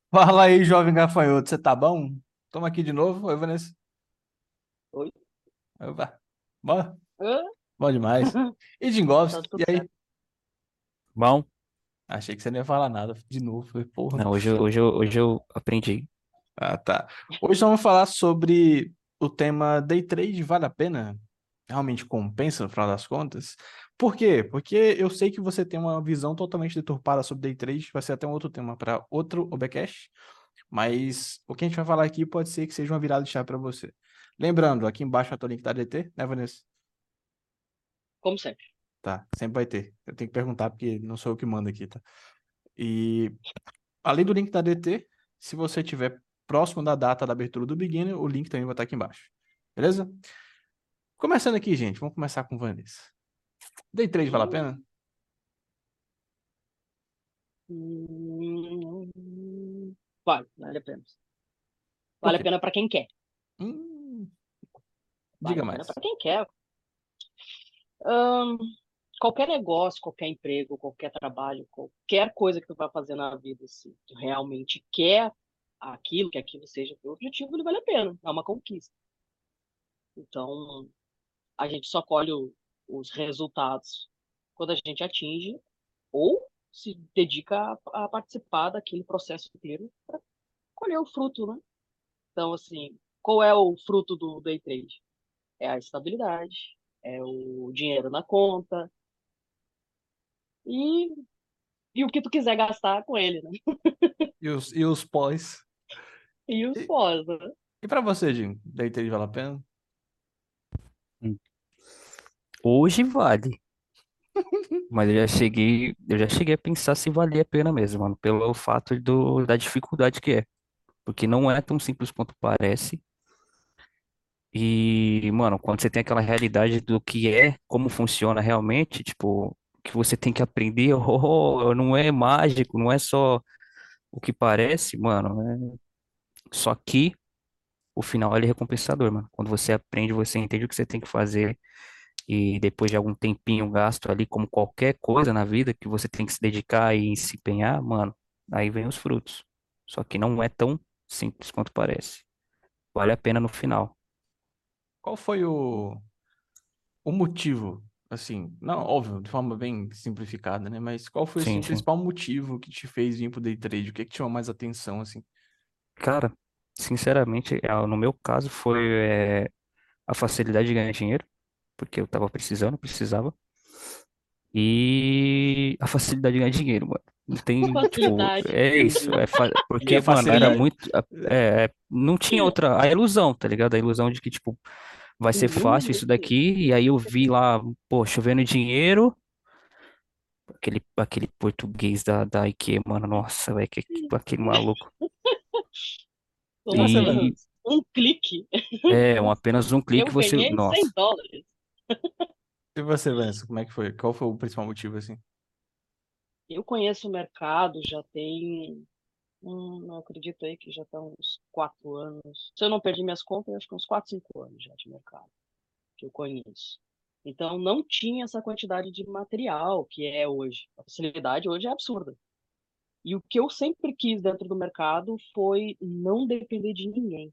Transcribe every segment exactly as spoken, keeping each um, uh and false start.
Fala aí, jovem gafanhoto, você tá bom? Toma aqui de novo. Oi, Vanessa. Oi? Opa. Bom, Hã? bom demais. E Tá Dingovski, tudo e aí? certo. Bom, Achei que você não ia falar nada de novo. Falei, porra. não, hoje, eu- hoje, eu- hoje eu aprendi. Ah, tá. Hoje vamos falar sobre o tema Day Trade vale a pena? Realmente compensa no final das contas? Por quê? Porque eu sei que você tem uma visão totalmente deturpada sobre Day Trade. Vai ser até um outro tema para outro Obcast. Mas o que a gente vai falar aqui pode ser que seja uma virada de chave para você. Lembrando, aqui embaixo vai ter o link da D T, né, Vanessa? Como sempre. Tá, sempre vai ter. Eu tenho que perguntar porque não sou eu que mando aqui, tá? E além do link da D T, se você estiver próximo da data da abertura do Beginner, o link também vai estar aqui embaixo. Beleza? Começando aqui, gente, vamos começar com Vanessa. Day trade vale a pena? Hum, hum, vale, vale a pena. Por Vale a quê? pena pra quem quer. Hum, Vale diga a pena mais. pra quem quer. Ahn, Qualquer negócio, qualquer emprego, qualquer trabalho, qualquer coisa que tu vai fazer na vida, se tu realmente quer aquilo, que aquilo seja teu objetivo, ele vale a pena. É uma conquista. Então, a gente só colhe o- os resultados quando a gente atinge ou se dedica a, a participar daquele processo inteiro para colher o fruto, né? Então, assim, qual é o fruto do day trade? É a estabilidade, é o dinheiro na conta e, e o que tu quiser gastar com ele, né? E os, e os pós? E os E, pós, né? e pra você, Jim? Day trade vale a pena? Hum. Hoje vale, mas eu já cheguei, eu já cheguei a pensar se valia a pena mesmo, mano, pelo fato do, da dificuldade que é, porque não é tão simples quanto parece. E, mano, quando você tem aquela realidade do que é, como funciona realmente, tipo, que você tem que aprender, oh, não é mágico, não é só o que parece, mano, é... Só que o final ele é recompensador, mano. Quando você aprende, você entende o que você tem que fazer. E depois de algum tempinho gasto ali, como qualquer coisa na vida que você tem que se dedicar e se empenhar, mano, aí vem os frutos. Só que não é tão simples quanto parece. Vale a pena no final. Qual foi o, o motivo? Assim, não, óbvio, de forma bem simplificada, né? Mas qual foi, assim, Sim, o sim. principal motivo que te fez vir pro day trade? O que que te chamou mais atenção, assim? Cara, sinceramente, é, no meu caso foi é, a facilidade de ganhar dinheiro, porque eu tava precisando, precisava. E a facilidade de ganhar dinheiro, mano. Não tem, tipo, Facilidade, é isso. entendi. É fa... E a Porque, mano, era facilidade. muito. É, é, não tinha outra. A ilusão, tá ligado? A ilusão de que, tipo, vai ser fácil Uhum. isso daqui. E aí eu vi lá, pô, chovendo dinheiro. Aquele, aquele português da, da IKEA, mano. Nossa, velho, que, que- aquele maluco. E Com você, velho? E apenas um clique, é, um, apenas um clique eu você. ganhei cem Nossa. dólares. E você, Vanessa? Como é que foi? Qual foi o principal motivo, assim? Eu conheço o mercado já tem, hum, não acredito aí que já está uns quatro anos. Se eu não perdi minhas contas, eu acho que uns quatro, cinco anos já de mercado que eu conheço. Então não tinha essa quantidade de material que é hoje. A facilidade hoje é absurda. E o que eu sempre quis dentro do mercado foi não depender de ninguém.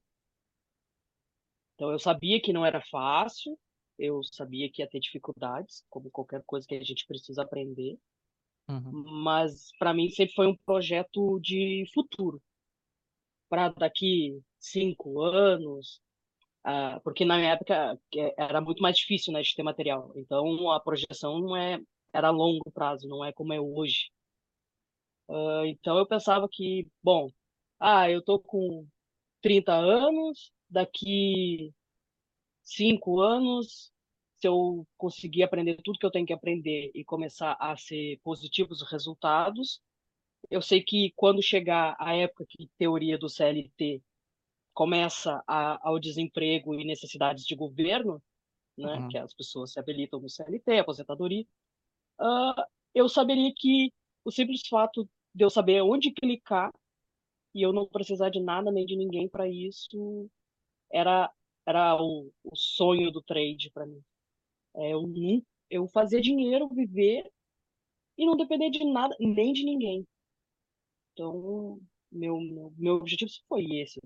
Então eu sabia que não era fácil, eu sabia que ia ter dificuldades, como qualquer coisa que a gente precisa aprender, Uhum. mas para mim sempre foi um projeto de futuro, para daqui cinco anos, ah, porque na minha época que era muito mais difícil, né, de ter material. Então a projeção não é era a longo prazo, não é como é hoje. Ah, então eu pensava que, bom, ah, eu tô com trinta anos, daqui cinco anos, se eu conseguir aprender tudo que eu tenho que aprender e começar a ser positivos os resultados, eu sei que quando chegar a época que teoria do C L T começa a, ao desemprego e necessidades de governo, né, que Uhum. as pessoas se habilitam no C L T, aposentadoria, uh, eu saberia que o simples fato de eu saber onde clicar e eu não precisar de nada nem de ninguém para isso era era o, o sonho do trade para mim. É, eu, nun- eu fazer dinheiro, viver e não depender de nada, nem de ninguém. Então, meu, meu, meu objetivo foi esse.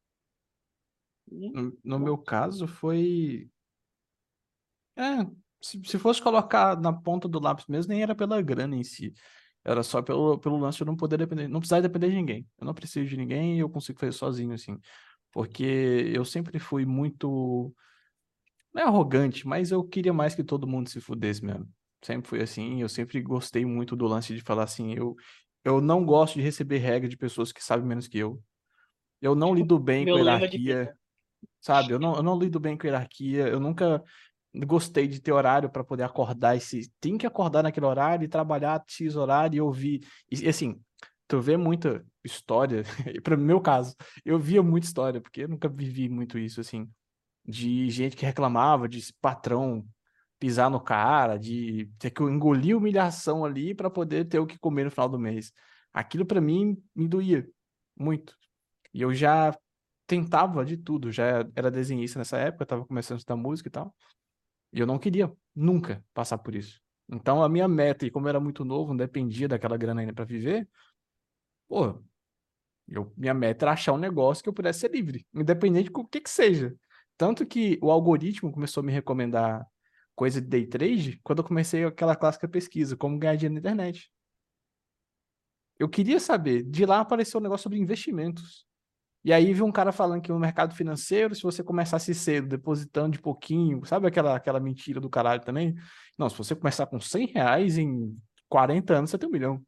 E No, no meu pronto. caso, foi. É, se, se fosse colocar na ponta do lápis mesmo, nem era pela grana em si. Era só pelo, pelo lance de eu não poder depender, não precisar depender de ninguém. Eu não preciso de ninguém e eu consigo fazer sozinho, assim. Porque eu sempre fui muito. Não é arrogante, mas eu queria mais que todo mundo se fudesse mesmo. Sempre fui assim, eu sempre gostei muito do lance de falar assim, eu, eu não gosto de receber regra de pessoas que sabem menos que eu. Eu não lido bem Meu com lema de hierarquia, vida. sabe? Eu não, eu não lido bem com hierarquia, eu nunca gostei de ter horário para poder acordar e se tem que acordar naquele horário e trabalhar X horário e ouvir. E e, assim, tu vê muita história, para meu caso, eu via muita história, porque eu nunca vivi muito isso assim de gente que reclamava de esse patrão pisar no cara, de ter que engolir humilhação ali para poder ter o que comer no final do mês. Aquilo para mim me doía muito. E eu já tentava de tudo, já era desenhista nessa época, estava começando a estudar música e tal, e eu não queria nunca passar por isso. Então a minha meta, e como eu era muito novo, não dependia daquela grana ainda para viver, pô, eu, minha meta era achar um negócio que eu pudesse ser livre, independente do que que seja. Tanto que o algoritmo começou a me recomendar coisa de day trade quando eu comecei aquela clássica pesquisa, como ganhar dinheiro na internet. Eu queria saber, de lá apareceu um negócio sobre investimentos. E aí vi um cara falando que no mercado financeiro, se você começasse cedo, depositando de pouquinho, sabe aquela, aquela mentira do caralho também? Não, se você começar com cem reais em quarenta anos, você tem um milhão.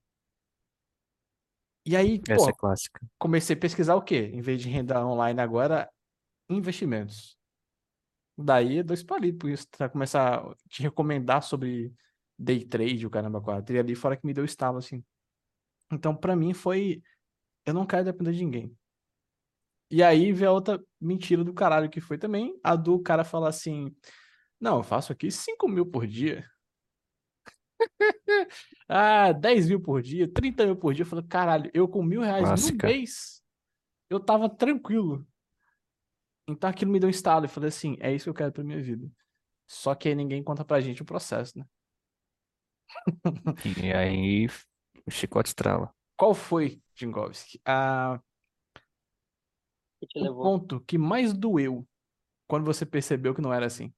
E aí, Essa é pô, clássica. comecei a pesquisar o quê? Em vez de renda online agora, investimentos. Daí, é dois palitos isso, pra começar a te recomendar sobre day trade, o caramba, quatro. E ali fora que me deu estalo, assim. Então, pra mim, foi. Eu não quero depender de ninguém. E aí vem a outra mentira do caralho que foi também, a do cara falar assim: não, eu faço aqui cinco mil por dia. Ah, dez mil por dia, trinta mil por dia. Eu falei, caralho, eu com mil reais no Clássica. mês, eu tava tranquilo. Então aquilo me deu um estalo. Eu falei assim: é isso que eu quero pra minha vida. Só que aí ninguém conta pra gente o processo, né? E aí, o chicote estrala. Qual foi, Jingovski, a... Que te o levou. ponto que mais doeu quando você percebeu que não era assim?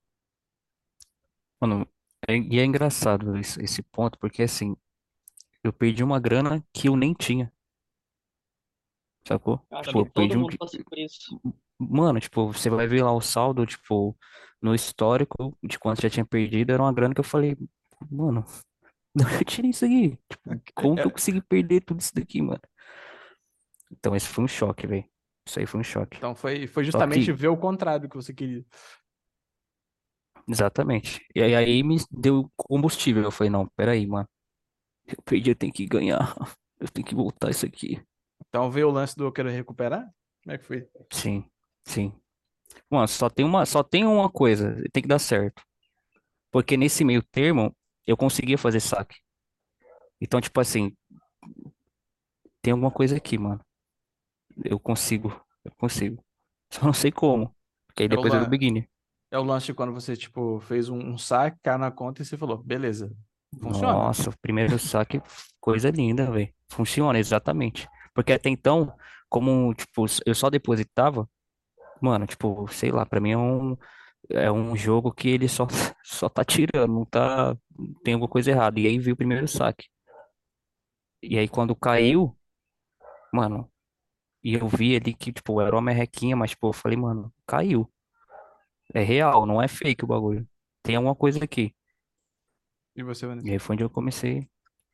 Mano, é- e é engraçado esse, esse ponto, porque assim, eu perdi uma grana que eu nem tinha, sacou? Acho Tipo, que eu perdi todo um. mundo passou por isso. Mano, tipo, você vai ver lá o saldo, tipo, no histórico de quanto já tinha perdido, era uma grana que eu falei, mano, de onde eu tirei isso aqui? Tipo, como que eu É, consegui perder tudo isso daqui, mano? Então, esse foi um choque, velho. Isso aí foi um choque. então foi, foi Só justamente que, ver o contrário do que você queria. exatamente. E aí, aí me deu combustível. Eu falei, não, peraí, mano. Eu perdi, eu tenho que ganhar. Eu tenho que voltar isso aqui. Então veio o lance do eu quero recuperar? Como é que foi? Sim, sim. Mano, só tem uma, só tem uma coisa, tem que dar certo. Porque nesse meio termo, eu conseguia fazer saque. Então, tipo assim, tem alguma coisa aqui, mano. Eu consigo, eu consigo. Só não sei como. Porque aí É o, depois era o lan... beginner. é o lance de quando você, tipo, fez um, um saque, caiu na conta e você falou, beleza, funciona. Nossa, o primeiro saque, coisa linda, velho. Funciona, exatamente. Porque até então, como, tipo, eu só depositava, mano, tipo, sei lá, pra mim é um, é um jogo que ele só, só tá tirando, não tá, tem alguma coisa errada. E aí veio o primeiro saque. E aí quando caiu, mano, e eu vi ali que, tipo, era uma merrequinha, mas, tipo, eu falei, mano, caiu. É real, não é fake o bagulho. Tem alguma coisa aqui. E você, E Vanessa? aí foi onde eu comecei.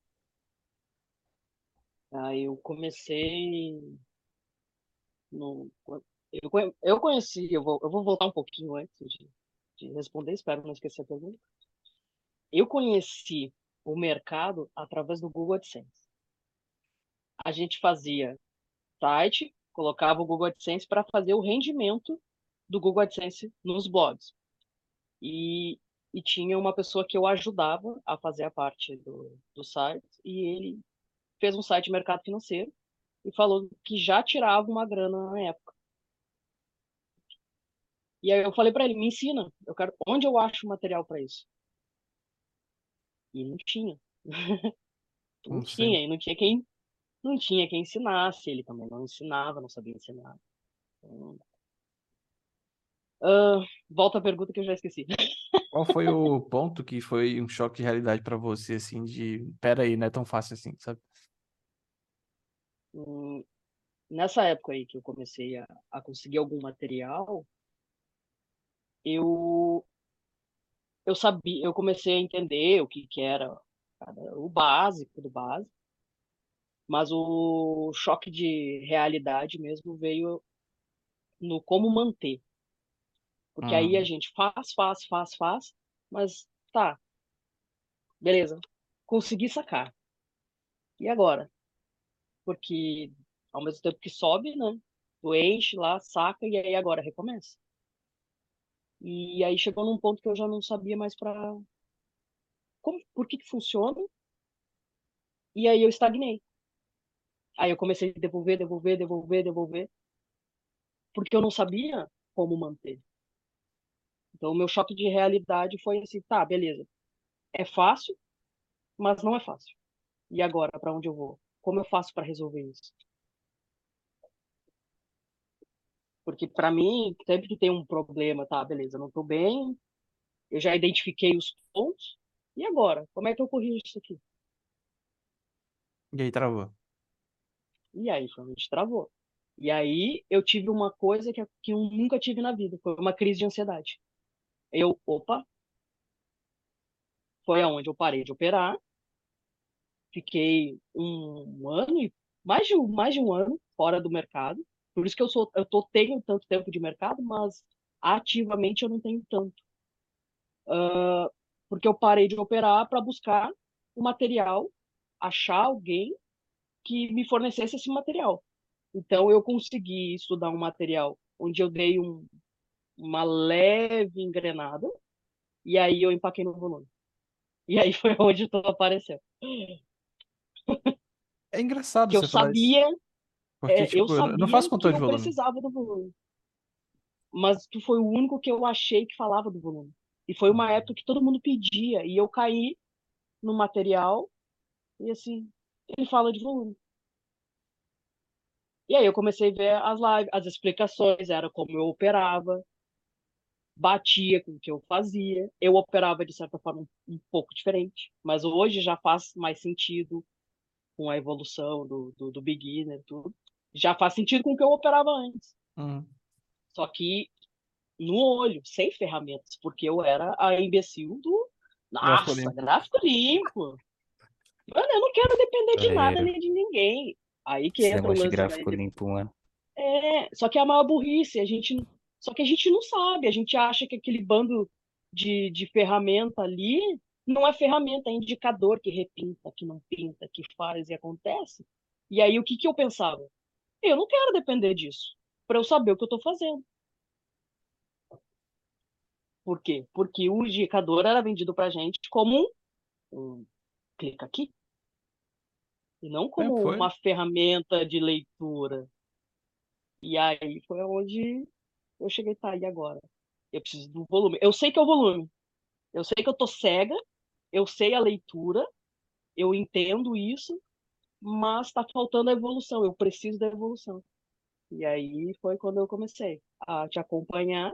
Aí eu comecei no. Eu, conhe- eu conheci, eu vou, eu vou voltar um pouquinho antes de, de responder, espero não esquecer a pergunta. Eu conheci o mercado através do Google AdSense. A gente fazia site, colocava o Google AdSense para fazer o rendimento do Google AdSense nos blogs. E, e tinha uma pessoa que eu ajudava a fazer a parte do, do site, e ele fez um site de mercado financeiro e falou que já tirava uma grana na época. E aí eu falei para ele, me ensina, eu quero, onde eu acho material para isso? E não tinha, não Não sei. tinha, e não tinha quem, não tinha quem ensinasse, ele também não ensinava, não sabia ensinar. Então, ah, volta à pergunta que eu já esqueci. Qual foi o ponto que foi um choque de realidade pra você, assim, de, pera aí, não é tão fácil assim, sabe? Hum, Nessa época aí que eu comecei a, a conseguir algum material, eu, eu sabia, eu comecei a entender o que, que era, cara, o básico do básico, mas o choque de realidade mesmo veio no como manter. Porque aí a Hum. gente faz, faz, faz, faz, mas tá, beleza, consegui sacar. E agora? Porque ao mesmo tempo que sobe, né? Tu enche lá, saca, e aí agora recomeça. E aí chegou num ponto que eu já não sabia mais para como, por que que funciona, e aí eu estagnei. Aí eu comecei a devolver, devolver, devolver, devolver, porque eu não sabia como manter. Então o meu choque de realidade foi assim, tá, beleza. É fácil, mas não é fácil. E agora, para onde eu vou? Como eu faço para resolver isso? Porque para mim, sempre que tem um problema, tá, beleza, não tô bem, eu já identifiquei os pontos, e agora? Como é que eu corrijo isso aqui? E aí, travou. E aí, realmente travou. E aí, eu tive uma coisa que, que eu nunca tive na vida, foi uma crise de ansiedade. Eu, opa, foi aonde eu parei de operar, fiquei um ano, e mais de, um- mais de um ano fora do mercado. Por isso que eu sou, eu tô, tenho tanto tempo de mercado, mas ativamente eu não tenho tanto. Porque eu parei de operar para buscar o material, achar alguém que me fornecesse esse material. Então, eu consegui estudar um material onde eu dei um, uma leve engrenada, e aí eu empaquei no volume. E aí foi onde tudo apareceu. É engraçado Que eu você falar isso, sabia, porque, é, eu tipo, eu não eu não sabia faço que controle de eu volume. precisava do volume. Mas tu foi o único que eu achei que falava do volume. E foi uma época que todo mundo pedia, e eu caí no material, e assim, ele fala de volume. E aí eu comecei a ver as lives, as explicações, era como eu operava, batia com o que eu fazia. Eu operava de certa forma um, um pouco diferente, mas hoje já faz mais sentido com a evolução do, do, do beginner, tudo. Já faz sentido com o que eu operava antes. Hum. Só que no olho, sem ferramentas, porque eu era a imbecil do. Gráfico Nossa, limpo. gráfico limpo. Mano, eu não quero depender de nada É, nem de ninguém. Aí que esse entra o negócio de lance daí gráfico de limpo, mano. é, só que é a maior burrice, a gente, só que a gente não sabe, a gente acha que aquele bando de, de ferramenta ali não é ferramenta, é indicador que repinta, que não pinta, que faz e acontece. E aí o que que eu pensava? Eu não quero depender disso, para eu saber o que eu estou fazendo. Por quê? Porque o indicador era vendido para gente como um, um clica aqui, e não Sempre como foi. uma ferramenta de leitura. E aí foi onde eu cheguei, tá, e agora? Eu preciso do volume. Eu sei que é o volume. Eu sei que eu tô cega, eu sei a leitura, eu entendo isso, mas tá faltando a evolução. Eu preciso da evolução. E aí foi quando eu comecei a te acompanhar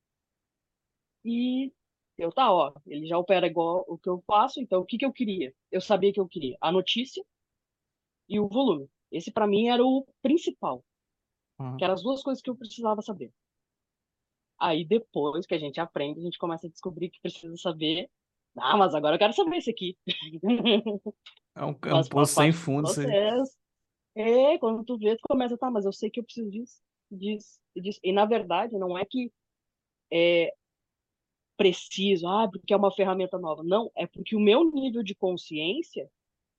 e eu, tá, ó, ele já opera igual o que eu faço, então o que que eu queria? Eu sabia que eu queria a notícia e o volume. Esse para mim era o principal, que Hum. eram as duas coisas que eu precisava saber. Aí depois que a gente aprende, a gente começa a descobrir que precisa saber. Ah, mas agora eu quero saber esse aqui. É um, é um Mas poço faz sem parte do fundo, isso aí. processo. É, quando tu vê, tu começa, tá, mas eu sei que eu preciso disso, disso, e disso. E na verdade, não é que preciso, ah, porque é uma ferramenta nova. Não, é porque o meu nível de consciência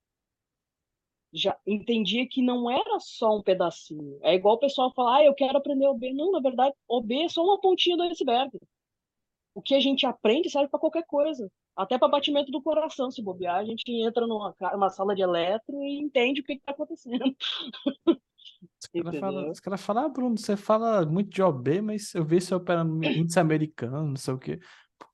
já entendia que não era só um pedacinho. É igual o pessoal falar, ah, eu quero aprender O B. Não, na verdade, O B é só uma pontinha do iceberg. O que a gente aprende serve para qualquer coisa. Até para batimento do coração, se bobear, a gente entra numa ca- uma sala de eletro e entende o que está acontecendo. Os caras falam, Entendeu? os caras falam, ah, Bruno, você fala muito de O B, mas eu vi você operando índice americano, não sei o quê.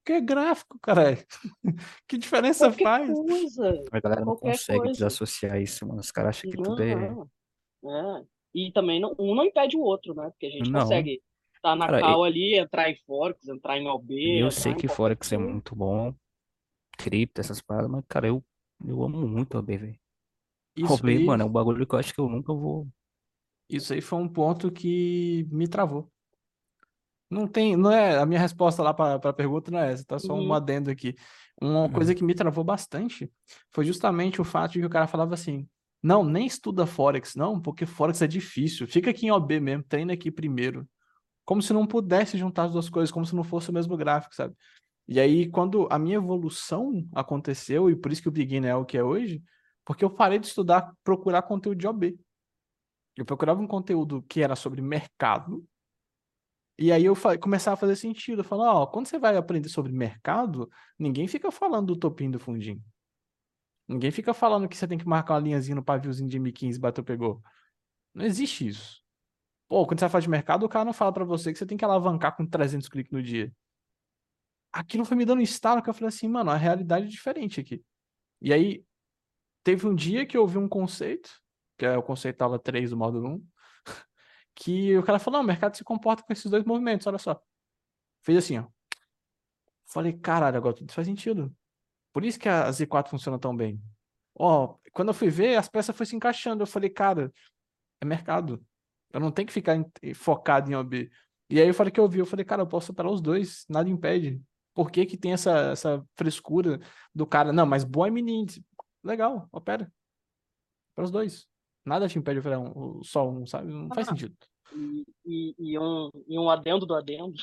Porque é gráfico, caralho. Que diferença Qualquer faz? coisa, A galera não qualquer consegue coisa. desassociar isso, mano. Os caras acham que tudo é. Não, é. E também não, um não impede o outro, né? Porque a gente Não. consegue estar na Cara, e- cal ali, entrar em Forex, entrar em O e B, eu sei entrar em que qualquer Forex é coisa. muito bom, cripto, essas paradas, mas, cara, eu, eu amo muito o O B, velho. O Isso B, aí, mano, é um bagulho que eu acho que eu nunca vou. isso aí foi um ponto que me travou. Não tem, não é, a minha resposta lá para a pergunta não é essa, tá só um Uhum. adendo aqui. Uma coisa Uhum. que me travou bastante foi justamente o fato de que o cara falava assim: não, nem estuda Forex, não, porque Forex é difícil. Fica aqui em O B mesmo, treina aqui primeiro. Como se não pudesse juntar as duas coisas, como se não fosse o mesmo gráfico, sabe? E aí, quando a minha evolução aconteceu, e por isso que o Beginner é o que é hoje, porque eu parei de estudar, procurar conteúdo de O B. Eu procurava um conteúdo que era sobre mercado, e aí eu fa- começava a fazer sentido. Eu falo, ó, quando você vai aprender sobre mercado, ninguém fica falando do topinho do fundinho. Ninguém fica falando que você tem que marcar uma linhazinha no paviozinho de M quinze, bateu, pegou. Não existe isso. Pô, quando você faz de mercado, o cara não fala pra você que você tem que alavancar com trezentos cliques no dia. Aquilo foi me dando um estalo que eu falei assim, mano, a realidade é diferente aqui. E aí, teve um dia que eu ouvi um conceito, que é o conceito aula três do módulo um, que o cara falou, não, o mercado se comporta com esses dois movimentos, olha só. Fez assim, ó. Falei, caralho, agora tudo faz sentido. Por isso que a Z quatro funciona tão bem. Ó, quando eu fui ver, as peças foram se encaixando. Eu falei, cara, é mercado. Eu não tenho que ficar em- focado em O B. E aí eu falei que eu vi, eu falei, cara, eu posso operar os dois, nada impede. Por que que tem essa, essa frescura do cara? Não, mas bom é mini índice. Legal, opera. Para os dois. Nada te impede de operar um, só um, sabe? Não faz Ah, sentido. e, e, e um, e um adendo do adendo.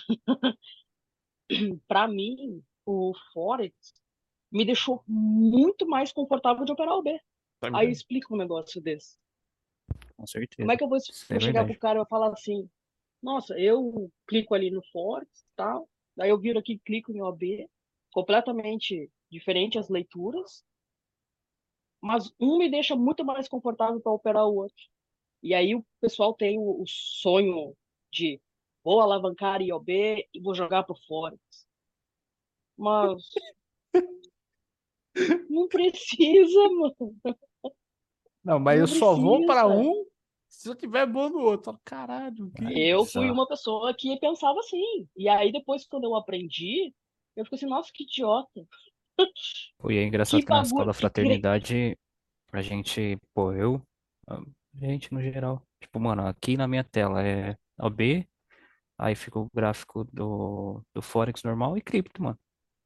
Para mim, o Forex me deixou muito mais confortável de operar o B. Aí Também. explica um negócio desse. Com Como é certeza. que eu vou, Isso é vou chegar pro verdade. cara e falar assim, nossa, eu clico ali no Forex e tal, daí eu viro aqui e clico em O B, completamente diferente as leituras, mas um me deixa muito mais confortável para operar o outro. E aí o pessoal tem o, o sonho de vou alavancar I O B e vou jogar pro Forex. Mas não precisa, mano. Não, mas eu Não só vou para precisa. um se eu tiver bom no outro. Falo, caralho, que É, Eu fui exato. uma pessoa que pensava assim. E aí depois, quando eu aprendi, eu fico assim, nossa, que idiota. Pô, e é Que engraçado que na bagulho, escola que cre... fraternidade, a gente, pô, eu, a gente no geral, tipo, mano, aqui na minha tela é O B, aí fica o gráfico do, do Forex normal e cripto, mano.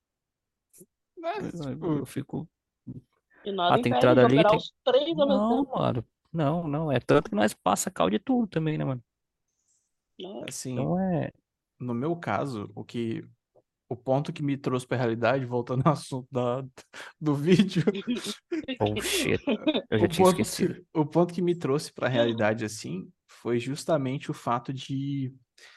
né? Eu, eu Tipo, fico. E nada Ah, tem impede entrada de ali, operar tem. os três ao mesmo Não, tempo. mano. Não, não. É tanto que nós passa cal de tudo também, né, mano? Né? assim, Então é. no meu caso, o que o ponto que me trouxe para a realidade, voltando ao assunto da, do vídeo, Oh, shit. Eu o já tinha ponto, esquecido. o ponto que me trouxe para a realidade assim foi justamente o fato de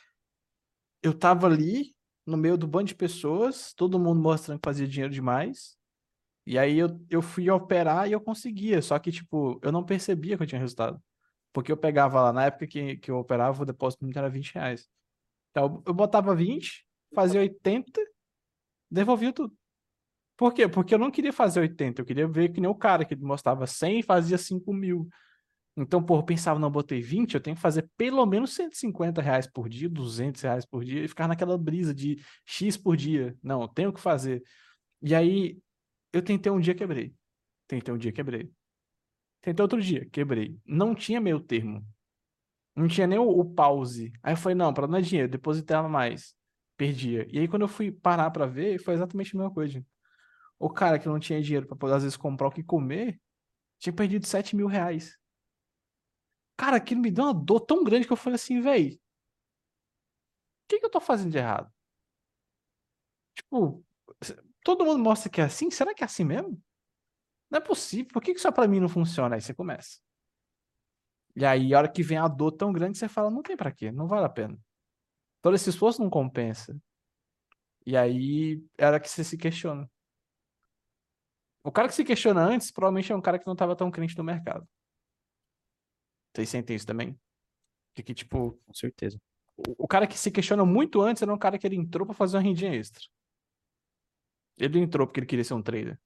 eu tava ali no meio do bando de pessoas, todo mundo mostrando que fazia dinheiro demais, e aí eu, eu fui operar e eu conseguia, só que tipo, eu não percebia que eu tinha resultado. Porque eu pegava lá, na época que, que eu operava, o depósito mínimo era vinte reais. Então, eu botava vinte, fazia oitenta, devolvia tudo. Por quê? Porque eu não queria fazer oitenta, eu queria ver que nem o cara que mostrava cem e fazia cinco mil. Então, pô, eu pensava, não, botei vinte, eu tenho que fazer pelo menos cento e cinquenta reais por dia, duzentos reais por dia, e ficar naquela brisa de X por dia. Não, eu tenho que fazer. E aí, eu tentei um dia, quebrei. Tentei um dia, quebrei. Tentei outro dia, quebrei. Não tinha meio termo. Não tinha nem o, o pause. Aí eu falei, não, para não é dinheiro, depositava mais. Perdia. E aí, quando eu fui parar pra ver, foi exatamente a mesma coisa. O cara que não tinha dinheiro pra poder, às vezes, comprar o que comer, tinha perdido sete mil reais. Cara, aquilo me deu uma dor tão grande que eu falei assim, véi, o que que eu tô fazendo de errado? Tipo, todo mundo mostra que é assim, será que é assim mesmo? Não é possível, por que que só pra mim não funciona? Aí você começa. E aí, a hora que vem a dor tão grande, você fala, não tem pra quê, não vale a pena. Todo esse esforço não compensa. E aí, era que você se questiona. O cara que se questiona antes, provavelmente é um cara que não tava tão crente no mercado. Vocês sentem isso também? De que, tipo, Com certeza. o o cara que se questiona muito antes era um cara que ele entrou pra fazer uma rendinha extra. Ele entrou porque ele queria ser um trader.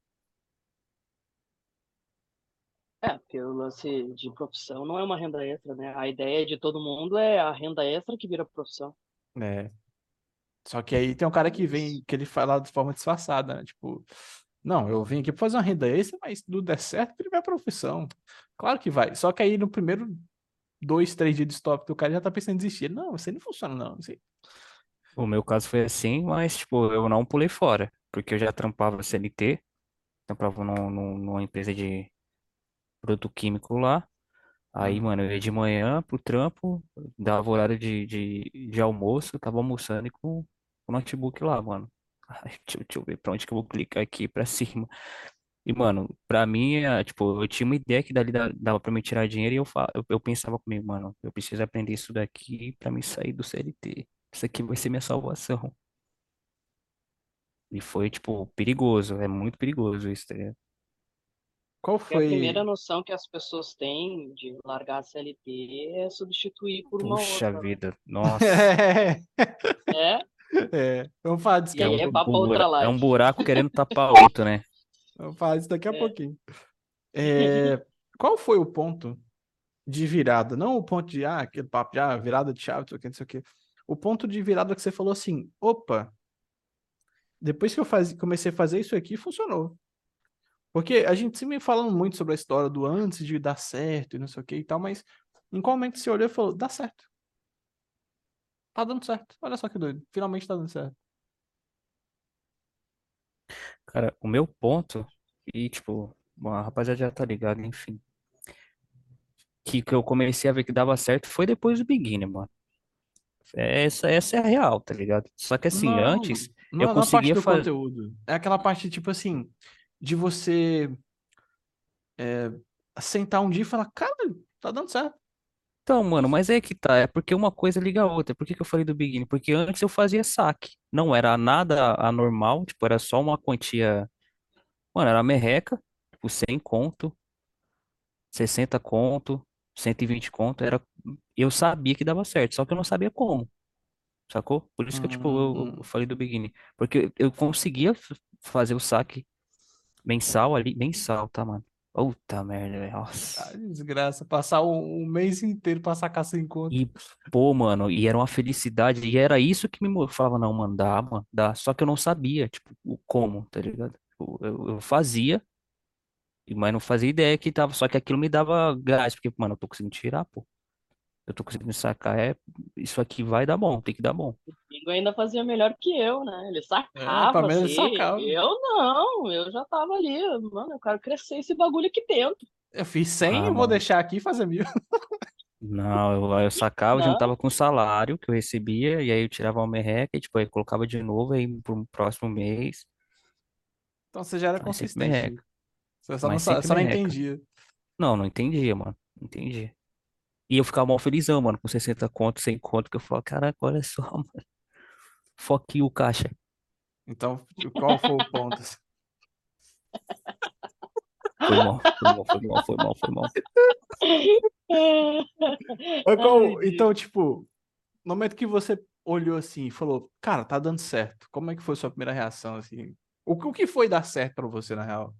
É, porque o lance de profissão não é uma renda extra, né? A ideia de todo mundo é a renda extra que vira profissão. É. Só que aí tem um cara que Mas, vem, que ele fala de forma disfarçada, né? Tipo, não, eu vim aqui pra fazer uma renda extra, mas se tudo der certo, ele vai profissão. Claro que vai. Só que aí no primeiro dois, três dias de stop, o cara já tá pensando em desistir. Não, isso aí não funciona, não. Isso aí- O meu caso foi assim, mas, tipo, eu não pulei fora, porque eu já trampava C L T, trampava num- num- numa empresa de produto químico lá. Aí, Uhum. mano, eu ia de manhã pro trampo, dava horário de, de, de almoço, eu tava almoçando e com o notebook lá, mano. Ai, deixa, eu deixa eu ver pra onde que eu vou clicar aqui pra cima. E, mano, pra mim, é, tipo, eu tinha uma ideia que dali da- dava pra me tirar dinheiro e eu, fa- eu, eu pensava comigo, mano, eu preciso aprender isso daqui pra me sair do C L T. Isso aqui vai ser minha salvação. E foi, tipo, perigoso, é muito perigoso isso, tá ligado? Qual porque a primeira foi. noção que as pessoas têm de largar a C L T é substituir por uma Puxa outra, né? vida, nossa. É, É, vamos falar disso e É daqui aí um, a é papo pouquinho. pra outra bura- é um live. buraco querendo tapar outro, né? Vamos falar disso daqui a É. pouquinho. É, qual foi o ponto de virada? Não o ponto de, ah, aquele papo de, ah, virada de chave, não sei o que, não sei o que. O ponto de virada que você falou assim, opa, depois que eu faz... comecei a fazer isso aqui, funcionou. Porque a gente sempre falando muito sobre a história do antes de dar certo e não sei o que e tal, mas em qual momento você olhou e falou, dá certo, tá dando certo. Olha só que doido, finalmente tá dando certo. Cara, o meu ponto, e tipo, bom, a rapaziada já tá ligado, enfim, que, que eu comecei a ver que dava certo foi depois do beginner, mano. Essa, essa é a real, tá ligado? Só que assim, Não, antes eu não, não a parte conseguia do fazer. conteúdo. É aquela parte, tipo assim, de você sentar um dia e falar, cara, tá dando certo. Então, mano, mas é que tá, é porque uma coisa liga a outra. Por que que eu falei do beginner? Porque antes eu fazia saque. Não era nada anormal, tipo, era só uma quantia. Mano, era merreca, tipo, cem conto, sessenta conto, cento e vinte conto. Era... Eu sabia que dava certo, só que eu não sabia como. Sacou? Por isso que eu, tipo, eu, eu Hum, falei do beginning. Porque eu conseguia f- fazer o saque mensal ali. Mensal, tá, mano? Puta merda, velho. ah, Nossa. desgraça, passar um, um mês inteiro pra sacar sem conta. E, pô, mano, e era uma felicidade. E era isso que me mo- eu falava, não, mano, dá, mano, dá. Só que eu não sabia, tipo, o como, tá ligado? Eu, eu, eu fazia, e- mas não fazia ideia que tava. Só que aquilo me dava gás, porque, mano, eu tô conseguindo tirar, pô. Eu tô conseguindo sacar. É, isso aqui vai dar bom, tem que dar bom. O Pingo ainda fazia melhor que eu, né? Ele É, pelo sacava, menos ele assim. sacava. Eu não, eu já tava ali. Mano, eu quero crescer esse bagulho aqui dentro. Eu fiz cem, Ah, eu vou mano. deixar aqui e fazer mil. Não, eu, eu sacava, Não, juntava com o salário que eu recebia, e aí eu tirava uma merreca, e tipo, aí colocava de novo aí pro próximo mês. Então você já era Mas sempre consistente. merreca. Você só não, Mas sa- sempre só não merreca. entendia. Não, não entendia, mano. Não entendia. E eu ficava mal felizão, mano, com sessenta conto, cem conto, que eu falava, caraca, olha só, mano. Fuck you, caixa. Então, qual foi o ponto? Foi mal, foi mal, foi mal, foi mal, foi mal. É ai, qual- Deus. Então, tipo, no momento que você olhou assim e falou, cara, tá dando certo. Como é que foi a sua primeira reação, assim? O, que- o que foi dar certo pra você, na real?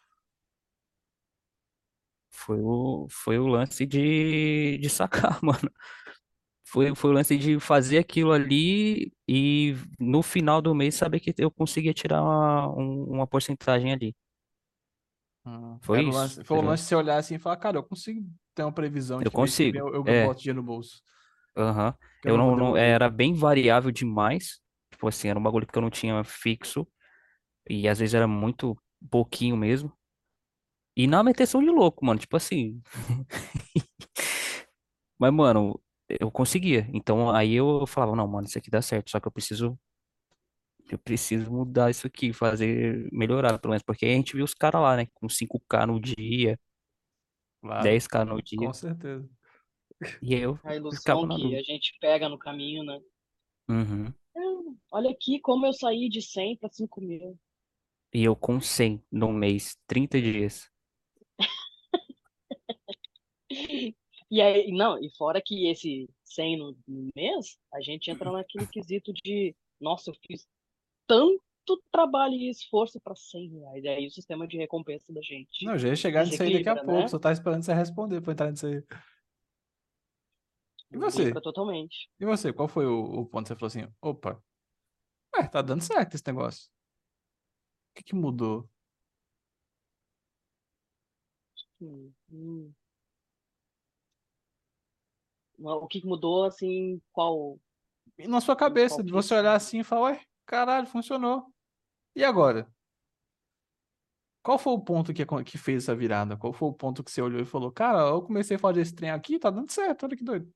Foi o, foi o lance de, de sacar, mano. Foi, foi o lance de fazer aquilo ali e no final do mês saber que eu conseguia tirar uma, um- uma porcentagem ali. Hum, Foi era o isso, lance, foi tá o ligado? lance de você olhar assim e falar, cara, eu consigo ter uma previsão Eu de mês que vem consigo. eu, eu É, boto dinheiro no bolso, aham. que eu Eu não vou não, não, devolver. era bem variável demais. Tipo assim, era um bagulho que eu não tinha fixo. E às vezes era muito pouquinho mesmo. E na meteção de louco, mano. Tipo assim. Mas, mano, eu conseguia. Então aí eu falava, não, mano, isso aqui dá certo. Só que eu preciso. Eu preciso mudar isso aqui, fazer melhorar, pelo menos. Porque aí a gente viu os caras lá, né? Com cinco k no dia, Claro, dez k no com dia. certeza. E aí eu A ficava ilusão na que dúvida. a gente pega no caminho, né? Uhum. Hum, olha aqui como eu saí de cem para cinco mil. E eu com cem no mês, trinta dias. E aí, não, e fora que esse cem no no mês, a gente entra naquele quesito de, nossa, eu fiz tanto muito trabalho e esforço para cem reais. Aí o sistema de recompensa da gente Não, já ia chegar nisso aí daqui a desequilibra, pouco, né? só tá esperando você responder pra entrar nisso aí. E você? Desequilibra totalmente. E você? Qual foi o, o ponto que você falou assim, opa, ué, tá dando certo esse negócio. O que que mudou? Hum, hum. O que mudou, assim, qual, E na sua em cabeça, qual de você olhar questão? assim e falar, ué, caralho, funcionou. E agora? Qual foi o ponto que, acon- que fez essa virada? Qual foi o ponto que você olhou e falou, cara, eu comecei a fazer esse trem aqui, tá dando certo, olha que doido.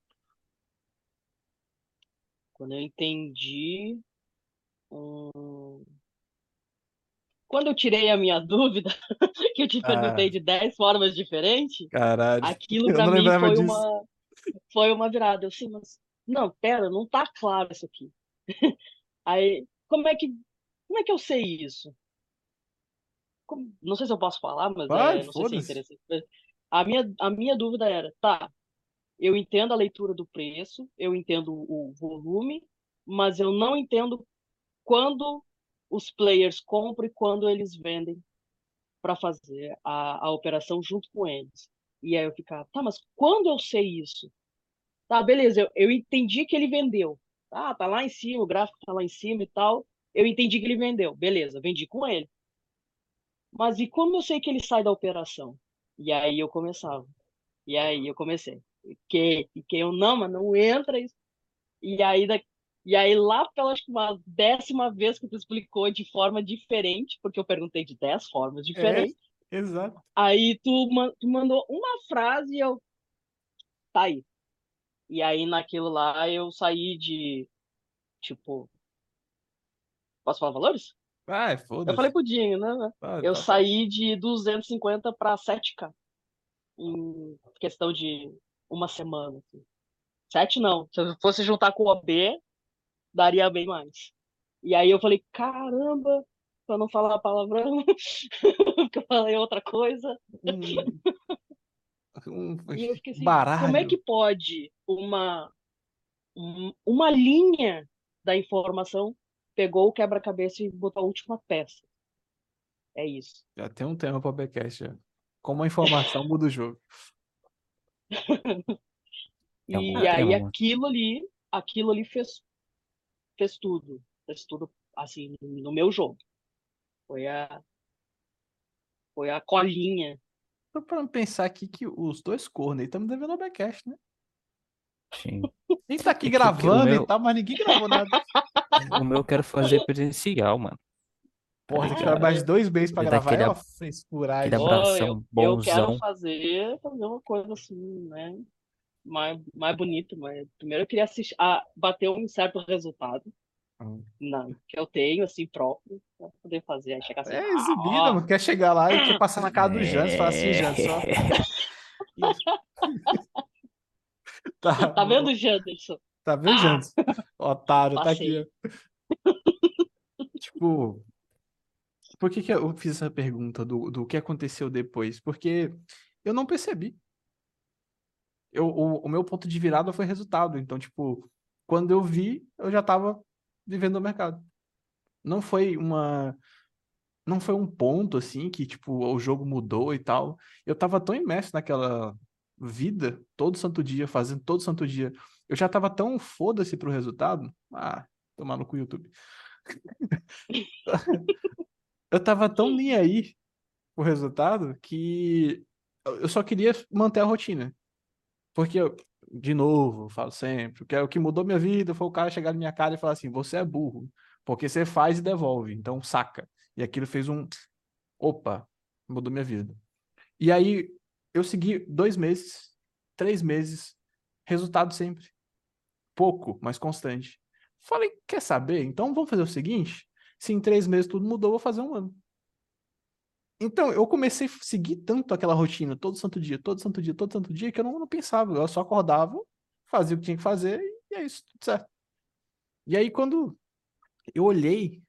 Quando eu entendi. hum, Quando eu tirei a minha dúvida, que eu te Ah, perguntei de dez formas diferentes, caralho, aquilo eu para não mim lembrava foi disso. uma, foi uma virada. Eu assim, mas, não, pera, não tá claro isso aqui. Aí, como é que, como é que eu sei isso? Como- não sei se eu posso falar, mas Vai, é, não sei se é foda-se. interessante. Mas A minha, a minha dúvida era, tá, eu entendo a leitura do preço, eu entendo o volume, mas eu não entendo quando os players compram e quando eles vendem para fazer a, a operação junto com eles. E aí eu ficava, tá, mas quando eu sei isso? Tá, beleza, eu, eu entendi que ele vendeu. Ah, tá lá em cima, o gráfico tá lá em cima e tal. Eu entendi que ele vendeu. Beleza, vendi com ele. Mas e como eu sei que ele sai da operação? E aí eu começava. E aí eu comecei. E que, e que eu não, mas não entra isso. E aí, da, e aí lá pela acho que uma décima vez que tu explicou de forma diferente, porque eu perguntei de dez formas É, diferentes, exato. aí tu, ma- tu mandou uma frase e eu, tá aí. E aí naquilo lá eu saí de, tipo, posso falar valores? Vai, Eu falei foda-se. pro Dinho, né? Vai, Eu tá, tá. saí de duzentos e cinquenta para sete k em questão de uma semana. Assim. Sete não. Se eu fosse juntar com o O B, daria bem mais. E aí eu falei, caramba, pra não falar palavrão, porque eu falei outra coisa. Um, um E eu fiquei assim, como é que baralho. pode uma, um- uma linha da informação pegou o quebra-cabeça e botou a última peça? É isso. Já tem um tema pra podcast, já. Como a informação muda o jogo. É um bom E aí tema, mano. aquilo ali, aquilo ali fez, fez tudo. Fez tudo, assim, no meu jogo. Foi a, foi a colinha. Tô parando pra pensar aqui que os dois cornos aí estão me devendo o backcast, né? Sim. A gente tá aqui É que, que o gravando e meu, tal, mas ninguém gravou nada. o meu eu quero fazer presencial, mano. Tá Porra, tem que esperar mais ligado? dois meses pra Fazer gravar. É daquele, uma a- aquele frescuragem. Oh, eu, abração eu quero bonzão. fazer, fazer uma coisa assim, né? Mais, mais bonito, mas primeiro eu queria assistir, a, bater um certo resultado Hum. na, que eu tenho, assim, próprio, pra poder fazer. Aí chegar assim, É exibida, ah, ó, mano. Quer chegar lá e quer passar na cara do Jantos. Falar assim, É... Jantos, ó. Isso. Tá, tá vendo, Janderson? tá vendo, Ah, Jantos? Otário, tá aqui, ó. passei. Tipo, por que que eu fiz essa pergunta do, do que aconteceu depois? Porque eu não percebi. Eu, o, o meu ponto de virada foi resultado. Então, tipo, quando eu vi, eu já tava vivendo no mercado. Não foi uma, não foi um ponto assim que, tipo, o jogo mudou e tal. Eu tava tão imerso naquela vida, todo santo dia, fazendo todo santo dia. Eu já tava tão foda-se pro resultado. Ah, tomar no cu YouTube. Eu tava tão nem aí pro resultado que eu só queria manter a rotina. Porque, eu, de novo, eu falo sempre, que é o que mudou minha vida foi o cara chegar na minha cara e falar assim: você é burro, porque você faz e devolve, então saca. E aquilo fez um. Opa, mudou minha vida. E aí eu segui dois meses, três meses, resultado sempre. Pouco, mas constante. Falei, quer saber? Então vamos fazer o seguinte: se em três meses tudo mudou, eu vou fazer um ano. Então, eu comecei a seguir tanto aquela rotina, todo santo dia, todo santo dia, todo santo dia, que eu não, não pensava. Eu só acordava, fazia o que tinha que fazer e é isso, tudo certo. E aí, quando eu olhei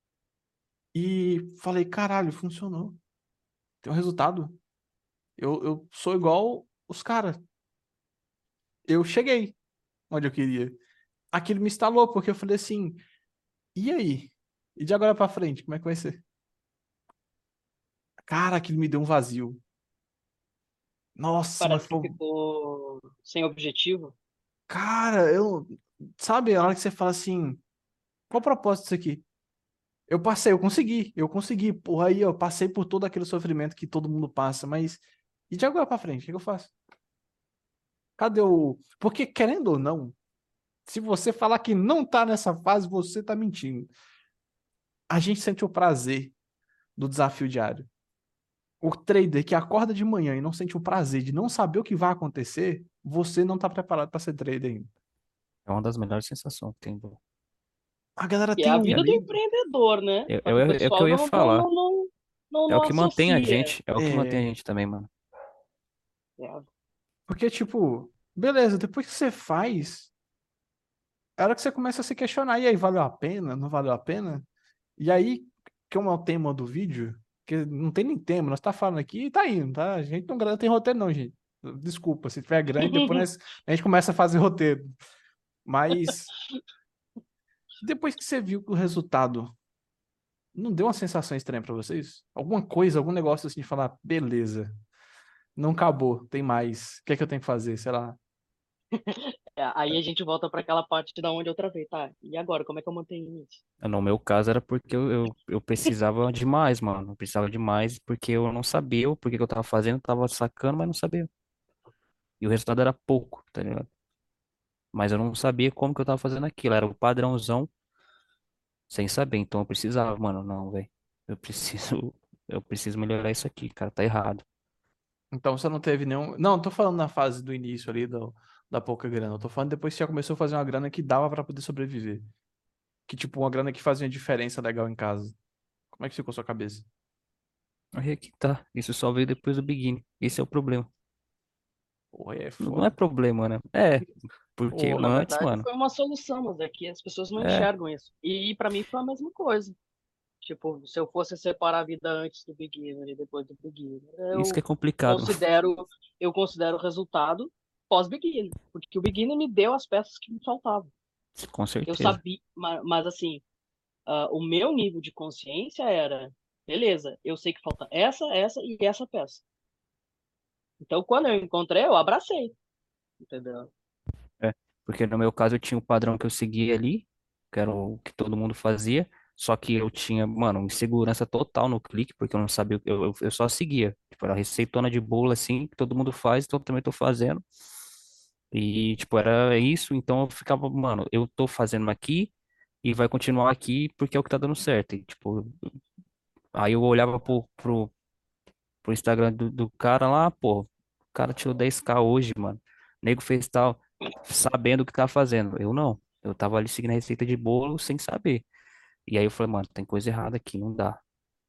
e falei, caralho, funcionou. Tem um resultado. Eu, eu sou igual os caras. Eu cheguei onde eu queria. Aquilo me instalou, porque eu falei assim, e aí? E de agora pra frente, como é que vai ser? Cara, aquilo me deu um vazio. Nossa, mas Parece que foi. ficou sem objetivo. Cara, eu. Sabe, a hora que você fala assim, qual o propósito disso aqui? Eu passei, eu consegui, eu consegui. Porra, aí eu passei por todo aquele sofrimento que todo mundo passa, mas. E de agora pra frente, o que que eu faço? Cadê o. Porque, querendo ou não, se você falar que não tá nessa fase, você tá mentindo. A gente sente o prazer do desafio diário. O trader que acorda de manhã e não sente o prazer de não saber o que vai acontecer, você não tá preparado para ser trader ainda. É uma das melhores sensações que tem, bro. A galera E é tem a um vida do medo. empreendedor, né? É, Só que o é, é o que eu pessoal ia não, não, falar. não, não, não, É o não que mantém a associa. gente, é o que mantém a É, gente também, mano. É, porque, tipo, beleza, depois que você faz, é hora que você começa a se questionar, e aí, valeu a pena? Não valeu a pena? E aí, que é o tema do vídeo, que não tem nem tema, nós tá falando aqui e tá indo, tá? A gente não gra- tem roteiro não, gente. Desculpa, se tiver grande, depois nós- a gente começa a fazer roteiro. Mas depois que você viu que o resultado não deu uma sensação estranha pra vocês? Alguma coisa, algum negócio assim de falar, beleza, não acabou, tem mais. O que é que eu tenho que fazer? Sei lá. É, aí a gente volta para aquela parte da onde eu travei, tá? E agora, como é que eu mantenho isso? No meu caso era porque eu, eu, eu precisava demais, mano. Eu precisava demais porque eu não sabia o porquê que eu tava fazendo, tava sacando, mas não sabia. E o resultado era pouco, tá ligado? Mas eu não sabia como que eu tava fazendo aquilo. Era o padrãozão sem saber. Então eu precisava, mano, não, velho. Eu preciso, eu preciso melhorar isso aqui, cara, tá errado. Então você não teve nenhum. Não, tô falando na fase do início ali do, da pouca grana. Eu tô falando depois que já começou a fazer uma grana que dava pra poder sobreviver. Que tipo, uma grana que fazia uma diferença legal em casa. Como é que ficou a sua cabeça? Aí aqui tá. Isso só veio depois do beginning. Esse é o problema. Porra, aí é Não é foda. problema, né? É, porque Pô, na Porra. antes, verdade, mano, foi uma solução, mas é que as pessoas não é, enxergam isso. E para mim foi a mesma coisa. Tipo, se eu fosse separar a vida antes do beginner e depois do beginner, isso que eu é complicado. considero, eu considero o resultado pós-beginner, porque o beginner me deu as peças que me faltavam. Com Eu certeza. sabia, ma- mas, assim, ah, o meu nível de consciência era, beleza, eu sei que falta essa, essa e essa peça. Então, quando eu encontrei, eu abracei, entendeu? É, porque no meu caso eu tinha o padrão que eu seguia ali, que era o que todo mundo fazia, só que eu tinha, mano, insegurança total no clique, porque eu não sabia, eu, eu, eu só seguia. Tipo, era receitona de bolo assim, que todo mundo faz, então eu também tô fazendo. E, tipo, era isso, então eu ficava, mano, eu tô fazendo aqui e vai continuar aqui porque é o que tá dando certo. E, tipo, aí eu olhava pro, pro, pro Instagram do, do cara lá, pô, o cara tirou dez k hoje, mano. O nego fez tal, sabendo o que tá fazendo. Eu não. Eu tava ali seguindo a receita de bolo sem saber. E aí eu falei, mano, tem coisa errada aqui, não dá.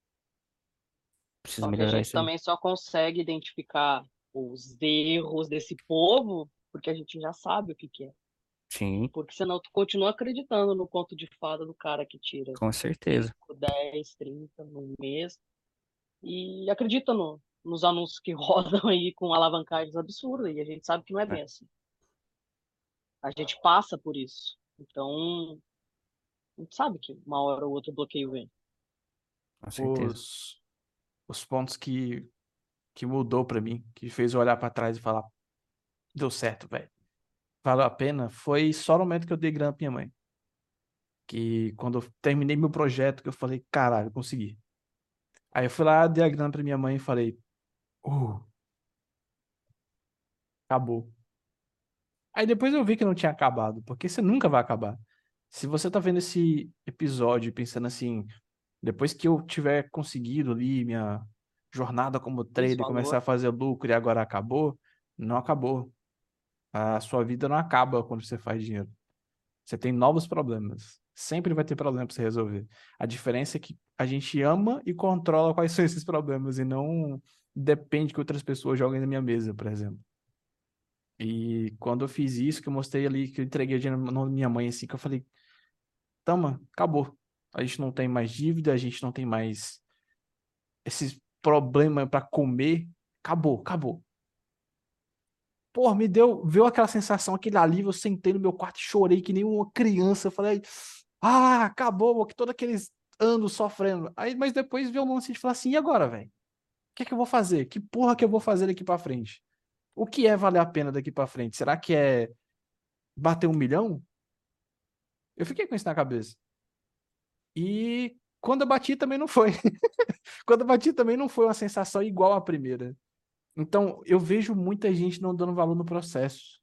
Preciso Só que a melhorar gente isso aí. também só consegue identificar os erros desse povo porque a gente já sabe o que que é. Sim, Porque senão tu continua acreditando no conto de fada do cara que tira com certeza. cinco, dez, trinta no mês e acredita no, nos anúncios que rodam aí com alavancagens absurdas e a gente sabe que não é É, bem assim. A gente passa por isso. Então, a gente sabe que uma hora ou outra o bloqueio vem. com certeza. Os, os pontos que, que mudou pra mim, que fez eu olhar pra trás e falar, deu certo, velho. Valeu a pena, foi só no momento que eu dei grana pra minha mãe. Que quando eu terminei meu projeto, que eu falei, caralho, consegui. Aí eu fui lá, dei a grana pra minha mãe e falei, uh, acabou. Aí depois eu vi que não tinha acabado, porque você nunca vai acabar. Se você tá vendo esse episódio pensando assim, depois que eu tiver conseguido ali minha jornada como Esse trader, começar valor, a fazer lucro e agora acabou, não acabou. A sua vida não acaba quando você faz dinheiro. Você tem novos problemas. Sempre vai ter problema para você resolver. A diferença é que a gente ama e controla quais são esses problemas e não depende que outras pessoas joguem na minha mesa, por exemplo. E quando eu fiz isso, que eu mostrei ali, que eu entreguei o dinheiro na minha mãe, assim, que eu falei, toma, acabou. A gente não tem mais dívida, a gente não tem mais esses problemas para comer. Acabou, acabou. Pô, me deu, veio aquela sensação, aquele alívio, eu sentei no meu quarto e chorei que nem uma criança. Eu falei, ah, acabou, que todos aqueles anos sofrendo. Aí, mas depois vê o lance de falar assim, e agora, velho? O que é que eu vou fazer? Que porra que eu vou fazer daqui pra frente? O que é valer a pena daqui pra frente? Será que é bater um milhão? Eu fiquei com isso na cabeça. E quando eu bati também não foi. Quando eu bati também não foi uma sensação igual à primeira. Então, eu vejo muita gente não dando valor no processo.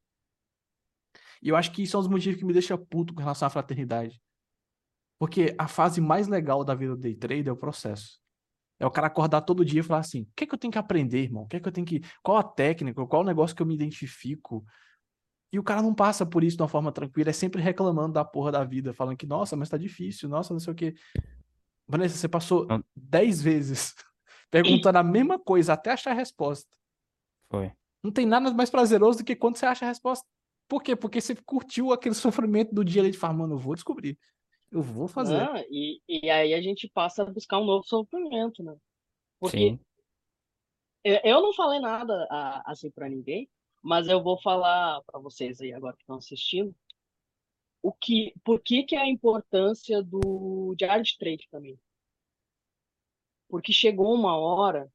E eu acho que isso são os motivos que me deixam puto com relação à fraternidade. Porque a fase mais legal da vida do day trader é o processo. É o cara acordar todo dia e falar assim: o que é que eu tenho que aprender, irmão? O que é que eu tenho que. Qual a técnica? Qual o negócio que eu me identifico? E o cara não passa por isso de uma forma tranquila, é sempre reclamando da porra da vida, falando que, nossa, mas tá difícil, nossa, não sei o quê. Vanessa, você passou Não, dez vezes perguntando a mesma coisa até achar a resposta. foi. Não tem nada mais prazeroso do que quando você acha a resposta. Por quê? Porque você curtiu aquele sofrimento do dia ali de falar, mano, eu vou descobrir. Eu vou fazer. Né? E, e aí a gente passa a buscar um novo sofrimento, né? Porque Sim. eu eu não falei nada a- assim para ninguém, mas eu vou falar para vocês aí agora que estão assistindo, o que, por que que é a importância do diário de trade para mim? Porque chegou uma hora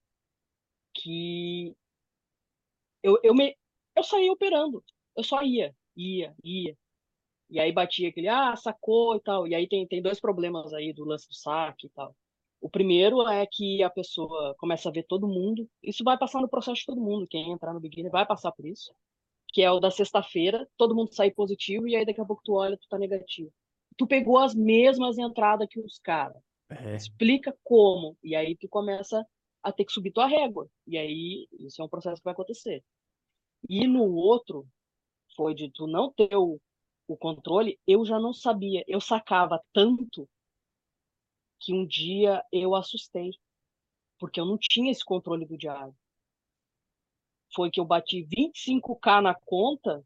que eu, eu me eu saía operando, eu só ia, ia, ia. E aí batia aquele, ah, sacou e tal. E aí tem, tem dois problemas aí do lance do saque e tal. O primeiro é que a pessoa começa a ver todo mundo. Isso vai passar no processo de todo mundo. Quem entrar no beginner vai passar por isso. Que é o da sexta-feira, todo mundo sai positivo e aí daqui a pouco tu olha, tu tá negativo. Tu pegou as mesmas entradas que os caras. É. Explica como. E aí tu começa a ter que subir tua régua. E aí isso é um processo que vai acontecer. E no outro, foi de tu não ter o, o controle, eu já não sabia. Eu sacava tanto que um dia eu assustei, porque eu não tinha esse controle do diário. Foi que eu bati vinte e cinco k na conta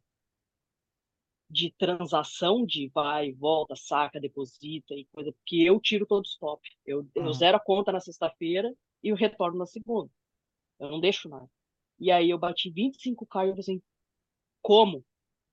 de transação de vai, volta, saca, deposita e coisa, porque eu tiro todo o stop. Eu, eu Uhum. zero a conta na sexta-feira e eu retorno na segunda. Eu não deixo nada. E aí eu bati vinte e cinco k e eu falei assim, como?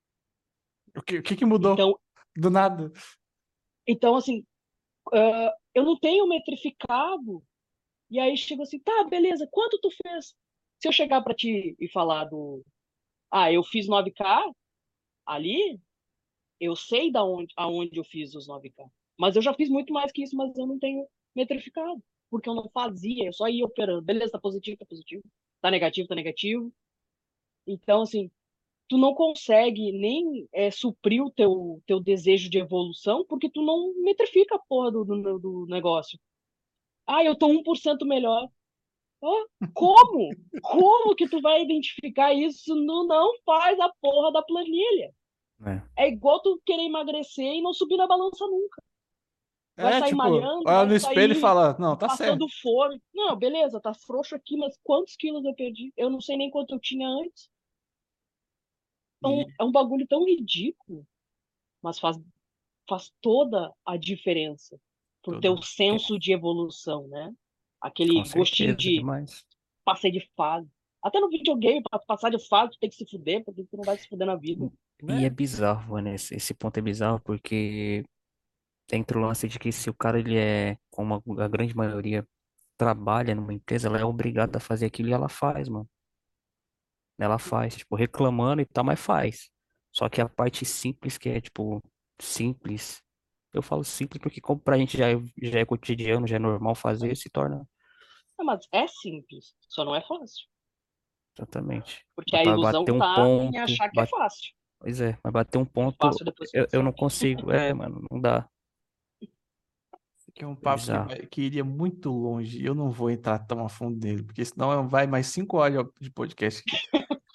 O que, o que que mudou? Então, Do nada. então assim, uh, eu não tenho metrificado. E aí chegou assim, tá, beleza, quanto tu fez? Se eu chegar pra ti e falar do, ah, eu fiz nove k ali, eu sei da onde, aonde eu fiz os nove k. Mas eu já fiz muito mais que isso, mas eu não tenho metrificado, porque eu não fazia, eu só ia operando. Beleza, tá positivo, tá positivo. Tá negativo, tá negativo. Então, assim, tu não consegue nem é, suprir o teu, teu desejo de evolução, porque tu não metrifica a porra do, do, do negócio. Ah, eu tô um por cento melhor. Hã? Como? Como que tu vai identificar isso? Não, não faz a porra da planilha. É. É igual tu querer emagrecer e não subir na balança nunca. Vai É, sair tipo, malhando, olha vai no espelho e sair fala, não, tá certo. passando fome. Não, beleza, tá frouxo aqui, mas quantos quilos eu perdi? Eu não sei nem quanto eu tinha antes. Então, E é um bagulho tão ridículo, mas faz, faz toda a diferença pro teu tudo. Que- senso de evolução, né? Com Aquele gostinho certeza, de demais. passei de fase. Até no videogame, pra passar de fase, tu tem que se fuder, porque tu não vai se fuder na vida. E é Né? bizarro, Vanessa. Esse ponto é bizarro porque entra o lance de que se o cara ele é, como a a grande maioria trabalha numa empresa, ela é obrigada a fazer aquilo e ela faz, mano. Ela faz, tipo, reclamando e tal, mas faz. Só que a parte simples, que é, tipo, simples. Eu falo simples porque como pra gente já é, já é cotidiano, já é normal fazer, se torna Não, mas é simples, só não é fácil. exatamente. Porque Mas a pra ilusão bater um tá em ponto, achar que é ba- fácil. pois é, mas bater um É ponto, fácil depois que eu, tu eu não sabe. consigo. É, mano, não dá. Que é um É papo que, bizarro. vai- que iria muito longe. e Eu não vou entrar tão a fundo nele, porque senão vai mais cinco horas de podcast aqui.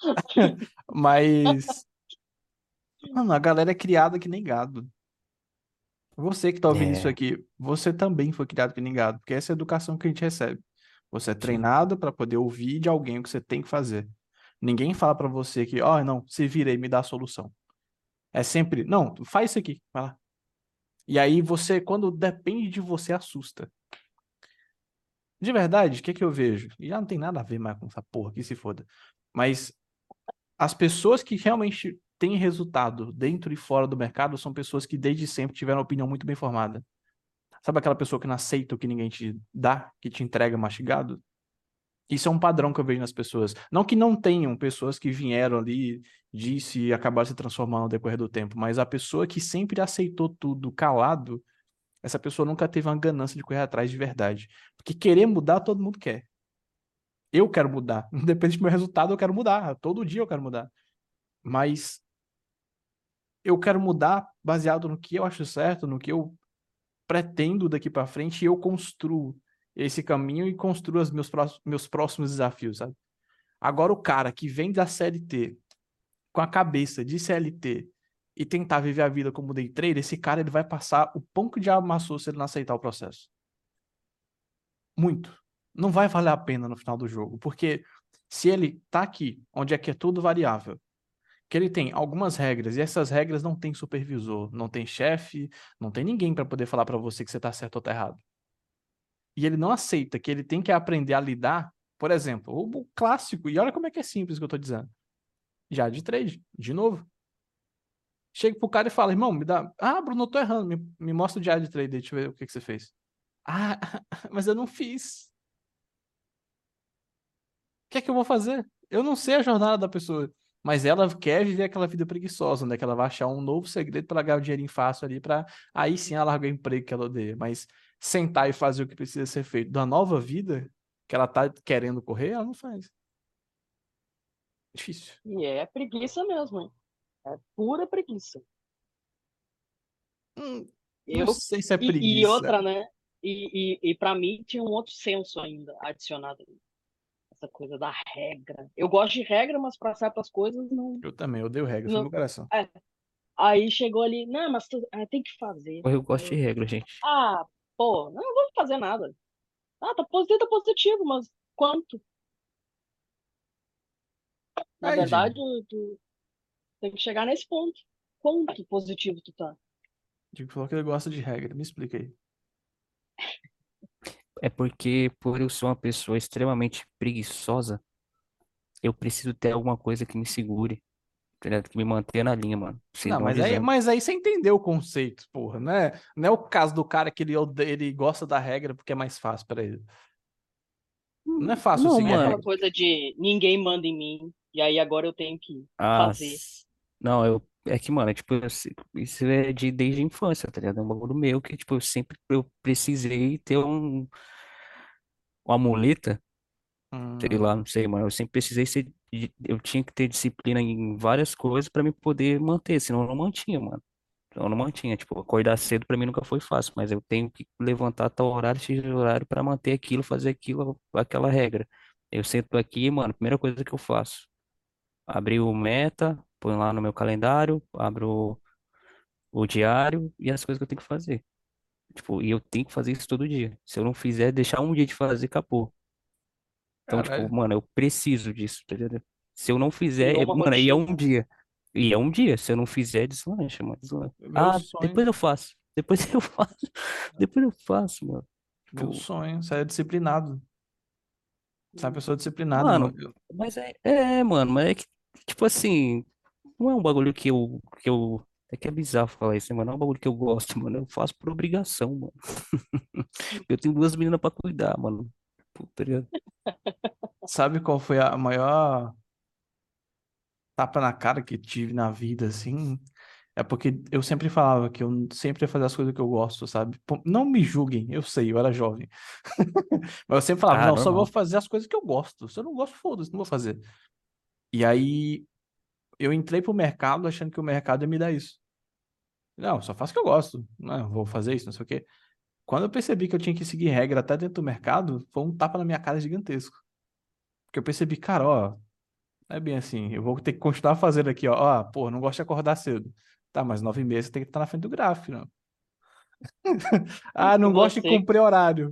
Mas, mano, a galera é criada que nem gado. Você que tá ouvindo isso É, aqui, você também foi criado que nem gado, porque essa é a educação que a gente recebe. Você é sim. treinado para poder ouvir de alguém o que você tem que fazer. Ninguém fala para você que, ó, não, se vira aí, me dá a solução. É sempre, não, faz isso aqui, vai lá. E aí você, quando depende de você, assusta. De verdade, o que é que eu vejo? E já não tem nada a ver mais com essa porra, que se foda. Mas as pessoas que realmente têm resultado dentro e fora do mercado são pessoas que desde sempre tiveram uma opinião muito bem formada. Sabe aquela pessoa que não aceita o que ninguém te dá, que te entrega mastigado? Isso é um padrão que eu vejo nas pessoas. Não que não tenham pessoas que vieram ali, disse e acabaram se transformando no decorrer do tempo, mas a pessoa que sempre aceitou tudo calado, essa pessoa nunca teve uma ganância de correr atrás de verdade. Porque querer mudar, todo mundo quer. Eu quero mudar. Independente do meu resultado, eu quero mudar. Todo dia eu quero mudar. Mas eu quero mudar baseado no que eu acho certo, no que eu pretendo daqui pra frente, e eu construo esse caminho e construo os meus, prós- meus próximos desafios, sabe? Agora, o cara que vem da C L T com a cabeça de C L T e tentar viver a vida como day trader, esse cara ele vai passar o pão que o diabo amassou se ele não aceitar o processo. Muito. Não vai valer a pena no final do jogo, porque se ele tá aqui, onde é que é tudo variável, que ele tem algumas regras e essas regras não tem supervisor, não tem chefe, não tem ninguém para poder falar para você que você tá certo ou tá errado. E ele não aceita que ele tem que aprender a lidar, por exemplo, o, o clássico, e olha como é que é simples o que eu tô dizendo. Já de trade, de novo. Chega pro cara e fala, irmão, me dá. Ah, Bruno, eu tô errando. Me, me mostra o diário de trade aí, deixa eu ver o que, que você fez. Ah, mas eu não fiz. O que é que eu vou fazer? Eu não sei a jornada da pessoa. Mas ela quer viver aquela vida preguiçosa, né? Que ela vai achar um novo segredo para ganhar o dinheirinho fácil ali, para aí sim ela largar o emprego que ela odeia. Mas sentar e fazer o que precisa ser feito da nova vida que ela tá querendo correr, ela não faz. Difícil. E é preguiça mesmo, hein? É pura preguiça. Hum, não Eu, sei se é e, e preguiça. outra, né? E, e, e para mim tinha um outro senso ainda adicionado. Essa coisa da regra. Eu gosto de regra, mas para certas coisas não. Eu também, eu odeio regra, foi não meu coração. é. Aí chegou ali, não, mas tu, ah, tem que fazer. Eu gosto de Eu, regra, gente. ah, pô, não, não vou fazer nada. Ah, tá positivo, tá positivo, mas quanto? Na Aí, verdade, Diego, tu, tu tem que chegar nesse ponto. Quanto positivo tu tá? Diego falou que ele gosta de regra, me explica aí. É porque, por eu ser uma pessoa extremamente preguiçosa, eu preciso ter alguma coisa que me segure, tá ligado? Que me mantenha na linha, mano. Não, Senão eu mas aí, desando. mas aí você entendeu o conceito, porra, né? Não é o caso do cara que ele, ode- ele gosta da regra porque é mais fácil pra ele. Não é Hum, fácil Não, Não seguir é a mano. aquela regra. coisa de ninguém manda em mim, e aí agora eu tenho que Ah, fazer. s- não, eu. É que, mano, é, tipo, eu se- isso é de desde a infância, tá ligado? É um bagulho meu que, tipo, eu sempre eu precisei ter um, uma muleta, sei Hum, lá, não sei, mano. Eu sempre precisei ser. de- Eu tinha que ter disciplina em várias coisas pra me poder manter, senão eu não mantinha, mano. Eu não mantinha, tipo, acordar cedo pra mim nunca foi fácil, mas eu tenho que levantar tal horário, X horário pra manter aquilo, fazer aquilo, aquela regra. Eu sento aqui, mano, primeira coisa que eu faço, abrir o meta, ponho lá no meu calendário, abro o diário e as coisas que eu tenho que fazer. Tipo, e eu tenho que fazer isso todo dia. Se eu não fizer, deixar um dia de fazer, acabou. Então, tipo, caralho, mano, eu preciso disso, tá ligado? Se eu não fizer, Criou é- uma mano, aí é um rotina. dia. E é um dia. Se eu não fizer, deslancha, mano, deslancha. meu Ah, sonho, depois eu faço. Depois eu faço. Depois eu faço, mano. meu Tipo, sonho, você é disciplinado. Você é uma pessoa disciplinada, mano. mano, Eu- mas é, é, mano, mas é que, tipo assim, não é um bagulho que eu, que eu, é que é bizarro falar isso, né, mano? Não é um bagulho que eu gosto, mano. Eu faço por obrigação, mano. Eu tenho duas meninas pra cuidar, mano. Puta, tá ligado? Sabe qual foi a maior tapa na cara que tive na vida, assim? É porque eu sempre falava que eu sempre ia fazer as coisas que eu gosto, sabe? Pô, não me julguem, eu sei, eu era jovem. Mas eu sempre falava, Ah, não, só vou normal. fazer as coisas que eu gosto. Se eu não gosto, foda-se, não vou fazer. E aí eu entrei pro mercado achando que o mercado ia me dar isso. Não, só faço o que eu gosto. Não, vou fazer isso, não sei o quê. Quando eu percebi que eu tinha que seguir regra até dentro do mercado, foi um tapa na minha cara gigantesco. Porque eu percebi, cara, ó, não é bem assim. Eu vou ter que continuar fazendo aqui, ó. Ó, pô, não gosto de acordar cedo. Tá, mas nove e meia você tem que estar na frente do gráfico, não. Ah, E não gosto de você, cumprir horário.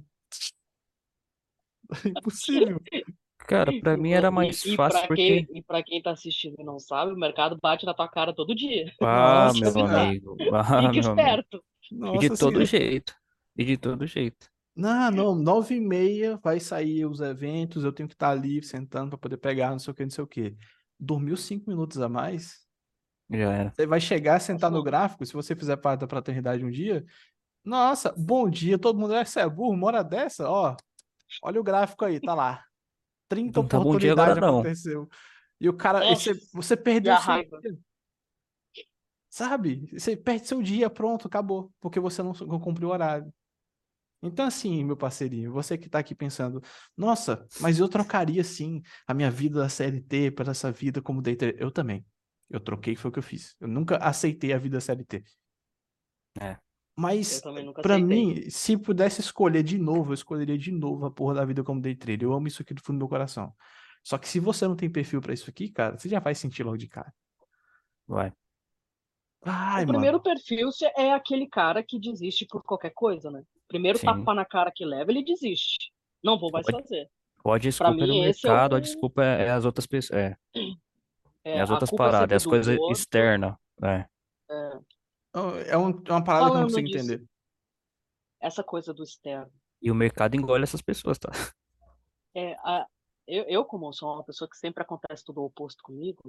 Impossível. Cara, pra e, mim vo- era e, mais e fácil para quem, porque. e para quem tá assistindo e não sabe, o mercado bate na tua cara todo dia. Ah, Tem que Nossa meu senhora. avisar. amigo. Ah, Fique meu amigo. esperto. E de Nossa todo senhora. jeito. E de todo jeito. Não, não, nove e meia vai sair os eventos, eu tenho que estar ali sentando para poder pegar, não sei o que, não sei o que. Dormiu cinco minutos a mais? Já era. Você vai chegar, sentar no Passou. gráfico, se você fizer parte da fraternidade um dia, Nossa, bom dia, todo mundo é, "Cê é burro, uma hora dessa, ó, olha o gráfico aí, tá lá. trinta Não tá bom dia agora, oportunidades não. aconteceu. E o cara, e Nossa, você, você e perdeu a seu raiva. dia, sabe? Você perde seu dia, pronto, acabou, porque você não, não cumpriu o horário. Então, assim, meu parceirinho, você que tá aqui pensando, nossa, mas eu trocaria sim a minha vida da C L T por essa vida como day trader. Eu também. Eu troquei, foi o que eu fiz. Eu nunca aceitei a vida C L T. É, Eu Mas, também nunca pra aceitei. mim, se pudesse escolher de novo, eu escolheria de novo a porra da vida como day trader. Eu amo isso aqui do fundo do meu coração. Só que se você não tem perfil pra isso aqui, cara, você já vai sentir logo de cara. vai. O Ai, primeiro mano. perfil cê- é aquele cara que desiste por qualquer coisa, né? Primeiro Sim. tapa na cara que leva, ele desiste. Não vou mais Pode, fazer. pode, Pra desculpa é no mim, esse é mercado, a o desculpa é, é as outras pessoas. É, é é, as a outras culpa é paradas, é sempre as do coisas outro. externas. É. É, É, um- é uma parada que eu não falando consigo disso, entender. essa coisa do externo. E o mercado engole essas pessoas, tá? É, a, eu, eu, como sou uma pessoa que sempre acontece tudo o oposto comigo,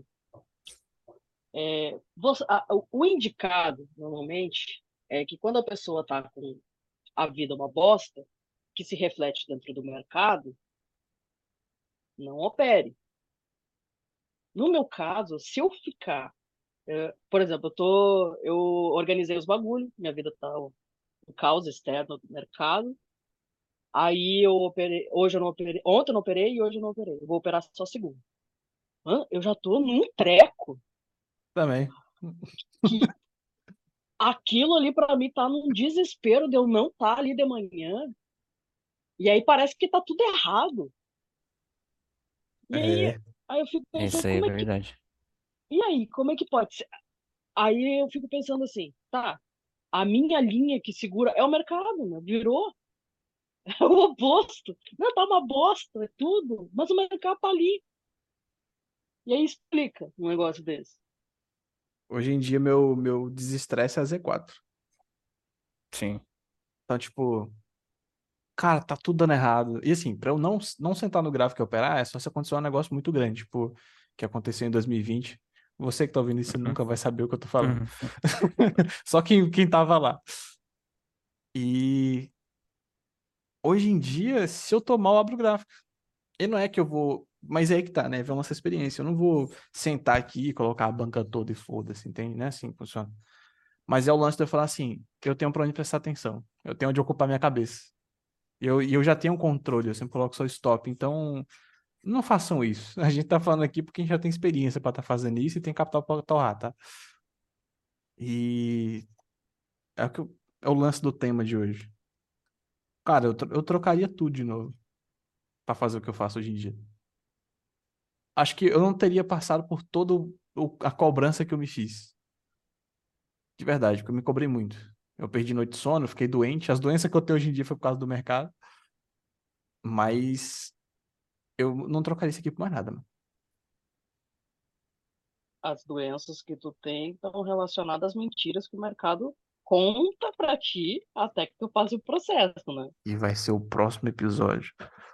é, você- a- o o indicado, normalmente, é que quando a pessoa está com a vida uma bosta, que se reflete dentro do mercado, não opere. No meu caso, se eu ficar, é, por exemplo, eu tô, eu organizei os bagulhos, minha vida tá um um caos externo do mercado. Aí eu operei, hoje eu não operei, ontem eu não operei e hoje eu não operei. Eu vou operar só segunda. Hã? Eu já tô num treco Também. que aquilo ali pra mim tá num desespero de eu não estar tá ali de manhã. E aí parece que tá tudo errado. E aí, É. aí eu fico pensando, Isso aí é como é que. verdade. E aí, como é que pode ser? Aí eu fico pensando assim, tá, a minha linha que segura é o mercado, né? Virou. É o oposto. Não, tá uma bosta, é tudo. Mas o mercado tá ali. E aí explica um negócio desse. Hoje em dia, meu, meu desestresse é a Z quatro. Sim. Então, tipo, cara, tá tudo dando errado. E assim, pra eu não, não sentar no gráfico e operar, é só se acontecer um negócio muito grande, tipo, que aconteceu em dois mil e vinte. Você que tá ouvindo isso Uhum. nunca vai saber o que eu tô falando. Uhum. Só quem, quem tava lá. E hoje em dia, se eu tomar, eu abro o gráfico. E não é que eu vou. Mas é aí que tá, né? Vamos essa experiência. Eu não vou sentar aqui e colocar a banca toda e foda-se, entende? Não é assim que funciona. Mas é o lance de eu falar assim: eu tenho pra onde prestar atenção. Eu tenho onde ocupar minha cabeça. E eu, e eu já tenho um controle, eu sempre coloco só stop. Então, não façam isso. A gente tá falando aqui porque a gente já tem experiência pra estar fazendo isso e tem capital pra torrar, tá? E é o, que eu- é o lance do tema de hoje. Cara, eu, tro- eu trocaria tudo de novo pra fazer o que eu faço hoje em dia. Acho que eu não teria passado por toda a cobrança que eu me fiz. De verdade, porque eu me cobrei muito. Eu perdi noite de sono, fiquei doente. As doenças que eu tenho hoje em dia foi por causa do mercado. Mas eu não trocaria isso aqui por mais nada, mano. As doenças que tu tem estão relacionadas às mentiras que o mercado conta pra ti até que tu passe o processo, né? E vai ser o próximo episódio.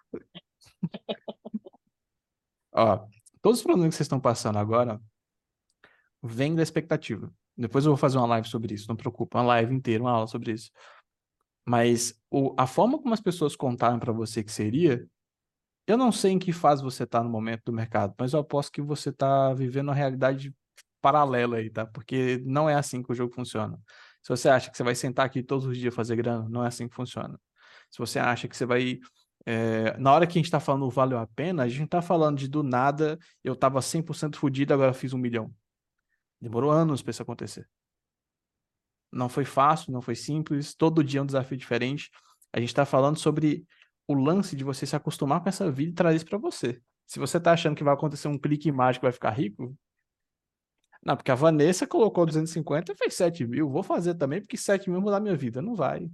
Ó, todos os problemas que vocês estão passando agora vêm da expectativa. Depois eu vou fazer uma live sobre isso, não preocupa. Uma live inteira, uma aula sobre isso. Mas o, a forma como as pessoas contaram pra você que seria, eu não sei em que fase você tá no momento do mercado, mas eu aposto que você tá vivendo uma realidade paralela aí, tá? Porque não é assim que o jogo funciona. Se você acha que você vai sentar aqui todos os dias fazer grana, não é assim que funciona. Se você acha que você vai. É, na hora que a gente tá falando valeu a pena, a gente tá falando de do nada, eu tava cem por cento fudido, agora fiz um milhão. Demorou anos pra isso acontecer. Não foi fácil, não foi simples, todo dia é um desafio diferente. A gente tá falando sobre o lance de você se acostumar com essa vida e trazer isso pra você. Se você tá achando que vai acontecer um clique mágico e vai ficar rico, não, porque a Vanessa colocou duzentos e cinquenta e fez sete mil. Vou fazer também, porque sete mil mudar minha vida. Não vai.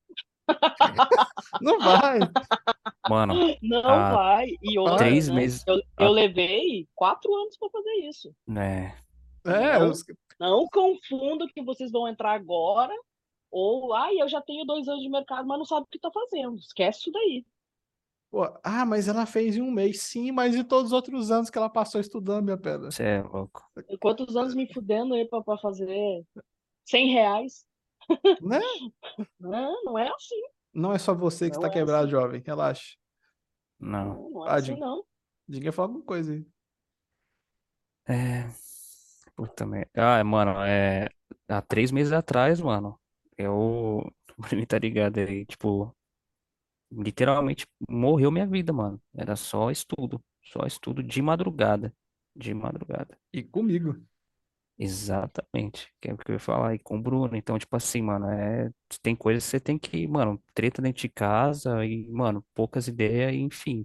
Não vai. Mano, Não há vai. E outra, Vai. três né? meses. Eu, eu Há, levei quatro anos para fazer isso. né, É, Não, os- não confundo que vocês vão entrar agora ou, ai, eu já tenho dois anos de mercado, mas não sabe o que está fazendo. Esquece isso daí. pô, ah, mas ela fez em um mês. Sim, mas e todos os outros anos que ela passou estudando, minha pedra? você é louco. Quantos anos me fudendo aí para fazer cem reais? Né? Não, não é assim. Não é só você que está Não é quebrado, assim. jovem. Relaxa. Não. Não, não é Ah, assim, Din- não. Dinga fala alguma coisa aí. É, puta merda. Ah, mano, é. Há três meses atrás, mano, eu. Pra mim tá ligado aí, tipo, literalmente morreu minha vida, mano. Era só estudo. Só estudo de madrugada. De madrugada. E comigo. Exatamente. Que é o que eu ia falar aí com o Bruno. Então, tipo assim, mano, é. Tem coisas que você tem que, mano, treta dentro de casa e, mano, poucas ideias, e, enfim.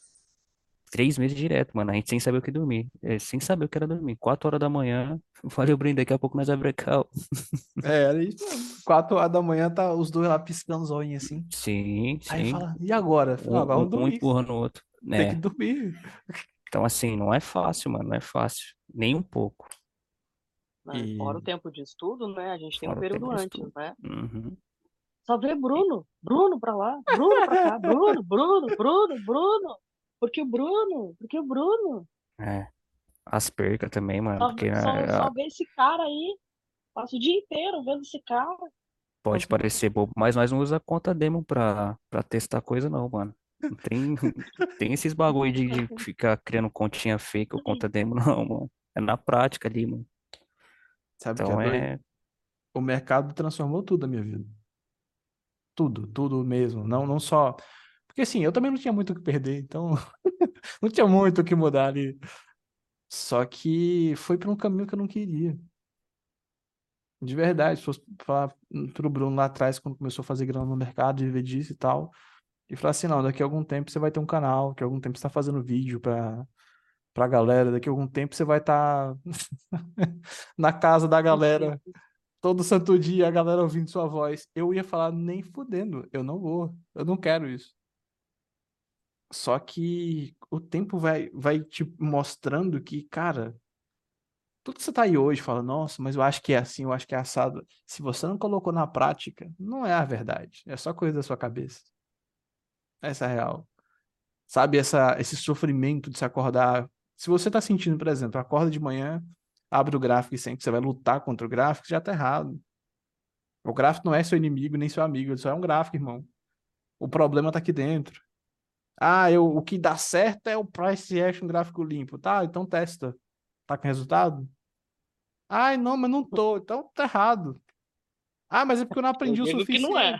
Três meses direto, mano. A gente sem saber o que dormir. É, sem saber o que era dormir. Quatro horas da manhã. Valeu, Bruno. Daqui a pouco nós vai brecar. É, era isso mesmo. Quatro horas da manhã, tá os dois lá piscando os olhinhos assim. Sim, Aí sim. fala, e agora? Eu falo, "Ah, agora Um, eu um, vou um dormir. empurrando o outro. Tem que Né? dormir. Então, assim, não é fácil, mano. Não é fácil. Nem um pouco. Né? Fora E o tempo de estudo, né? A gente tem um Fora o tempo período de antes, estudo. né? Uhum. Só vê Bruno, Bruno pra lá, Bruno pra cá, Bruno, Bruno, Bruno, Bruno. Porque o Bruno, porque o Bruno. É. As percas também, mano. Só, Porque só, é, só vê esse cara aí. Passa o dia inteiro vendo esse cara. pode parecer bobo, mas nós não usa conta demo pra, pra testar coisa, não, mano. Não tem, tem esses bagulho de, de ficar criando continha fake ou conta demo, não, mano. É na prática ali, mano. sabe o que é Então doido? é. O mercado transformou tudo na minha vida. Tudo, tudo mesmo. Não, não só. Porque assim, eu também não tinha muito o que perder, então não tinha muito o que mudar ali. Só que foi para um caminho que eu não queria. De verdade, se fosse falar pro Bruno lá atrás, quando começou a fazer grana no mercado, viver disso e tal, e falar assim, não, daqui a algum tempo você vai ter um canal, daqui a algum tempo você tá fazendo vídeo pra, pra galera, daqui a algum tempo você vai estar na casa da galera, todo santo dia, a galera ouvindo sua voz. Eu ia falar, nem fudendo, eu não vou, eu não quero isso. Só que o tempo vai, vai te mostrando que, cara, tudo que você tá aí hoje fala, nossa, mas eu acho que é assim, eu acho que é assado. Se você não colocou na prática, não é a verdade. É só coisa da sua cabeça. Essa é a real. Sabe, essa, esse sofrimento de se acordar. Se você tá sentindo, por exemplo, acorda de manhã, abre o gráfico e sente que você vai lutar contra o gráfico, já tá errado. O gráfico não é seu inimigo nem seu amigo, ele só é um gráfico, irmão. O problema tá aqui dentro. Ah, eu, o que dá certo é o price action gráfico limpo. Tá, então testa. Tá com resultado? Ai, não, mas não tô. Então tá errado. Ah, mas é porque eu não Eu aprendi o digo que não é. suficiente.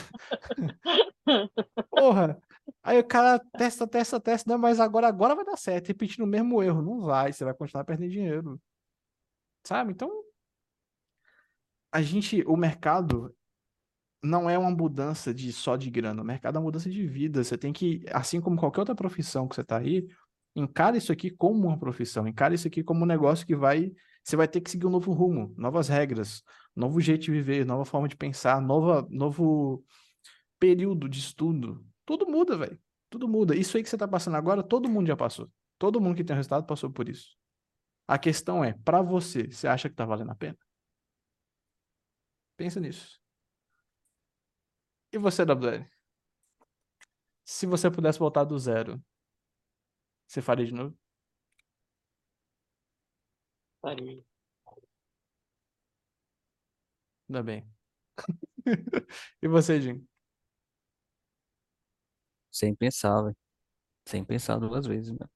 Porra. Aí o cara testa, testa, testa, não, mas agora, agora vai dar certo, repetindo o mesmo erro. Não vai, você vai continuar perdendo dinheiro. Sabe? Então, a gente, o mercado não é uma mudança de só de grana, o mercado é uma mudança de vida. Você tem que, assim como qualquer outra profissão que você tá aí, encara isso aqui como uma profissão, encara isso aqui como um negócio que vai, você vai ter que seguir um novo rumo, novas regras, novo jeito de viver, nova forma de pensar, nova, novo período de estudo. Tudo muda, velho. Tudo muda. Isso aí que você tá passando agora, todo mundo já passou. Todo mundo que tem um resultado passou por isso. A questão é, para você, você acha que tá valendo a pena? Pensa nisso. E você, W L? Se você pudesse voltar do zero, você faria de novo? Faria. Ainda bem. E você, Jim? Sem pensar, velho. Sem pensar duas vezes, né?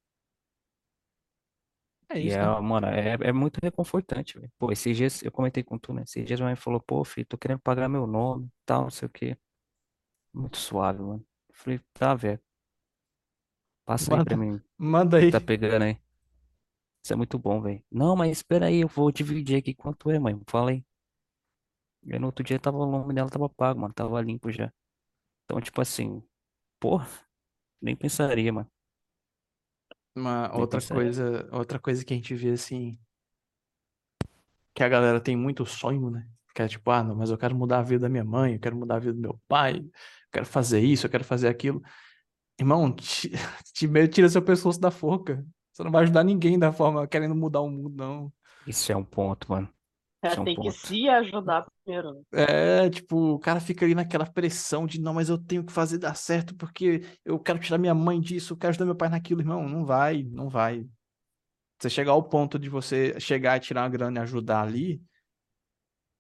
É E isso, é, né? mano, é, é muito reconfortante, velho. Pô, esses dias eu comentei com tu, né? Esses dias a mãe falou, pô, filho, tô querendo pagar meu nome, tal, não sei o quê. Muito suave, mano. Eu falei, tá, velho, passa aí pra Manda, mim. O manda que que tá aí. pegando aí? Isso é muito bom, velho. Não, mas espera aí, eu vou dividir aqui quanto é, mãe. Fala aí. E aí no outro dia tava, o nome dela tava pago, mano. Tava limpo já. Então, tipo assim, porra, nem pensaria, mano. Uma Nem outra pensaria. coisa, outra coisa que a gente vê assim, que a galera tem muito sonho, né? Que é tipo, ah, não, mas eu quero mudar a vida da minha mãe, eu quero mudar a vida do meu pai, eu quero fazer isso, eu quero fazer aquilo. Irmão, ti- ti- tira seu pescoço da forca. Você não vai ajudar ninguém da forma querendo mudar o mundo, não. Isso é um ponto, mano. É, Isso é um tem que ponto. se ajudar primeiro, né? É, tipo, o cara fica ali naquela pressão de, não, mas eu tenho que fazer dar certo porque eu quero tirar minha mãe disso, eu quero ajudar meu pai naquilo, irmão. Não vai, não vai. Você chegar ao ponto de você chegar e tirar uma grana e ajudar ali,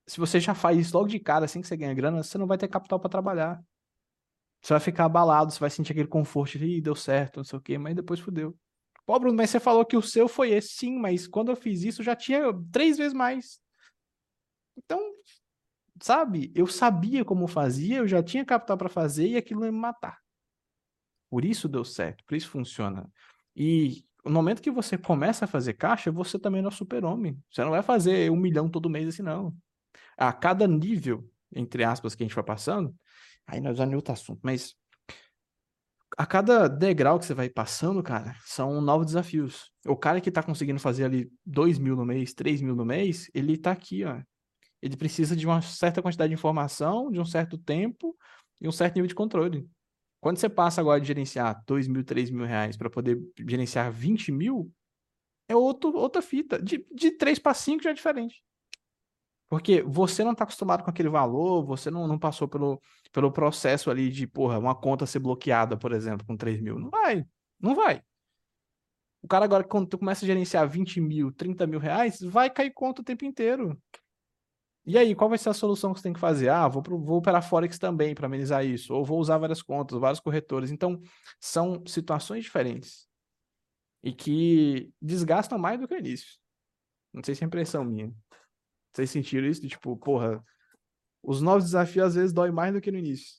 Se você já faz isso logo de cara, assim que você ganha grana, você não vai ter capital para trabalhar. Você vai ficar abalado, você vai sentir aquele conforto de, ih, deu certo, não sei o quê, mas depois fudeu. Pô, Bruno, mas você falou que o seu foi esse. Sim, mas quando eu fiz isso, eu já tinha três vezes mais. Então, sabe, eu sabia como fazia, eu já tinha capital para fazer e aquilo ia me matar. Por isso deu certo, por isso funciona. E no momento que você começa a fazer caixa, você também não é super-homem. Você não vai fazer um milhão todo mês assim, não. A cada nível, entre aspas, que a gente vai passando, aí nós vamos em outro assunto, mas a cada degrau que você vai passando, cara, são novos desafios. O cara que tá conseguindo fazer ali dois mil no mês, três mil no mês, ele tá aqui, ó. Ele precisa de uma certa quantidade de informação, de um certo tempo e um certo nível de controle. Quando você passa agora de gerenciar dois mil, três mil reais para poder gerenciar vinte mil, é outro, outra fita. De, de três para cinco já é diferente. Porque você não está acostumado com aquele valor, você não, não passou pelo, pelo processo ali de, porra, uma conta ser bloqueada, por exemplo, com três mil. Não vai, não vai. O cara agora, quando tu começa a gerenciar vinte mil, trinta mil reais, vai cair conta o tempo inteiro. E aí, qual vai ser a solução que você tem que fazer? Ah, vou, pro, vou operar Forex também para amenizar isso, ou vou usar várias contas, vários corretores. Então, são situações diferentes e que desgastam mais do que o início. Não sei se é impressão minha. Vocês sentiram isso? De, tipo, porra, os novos desafios às vezes doem mais do que no início.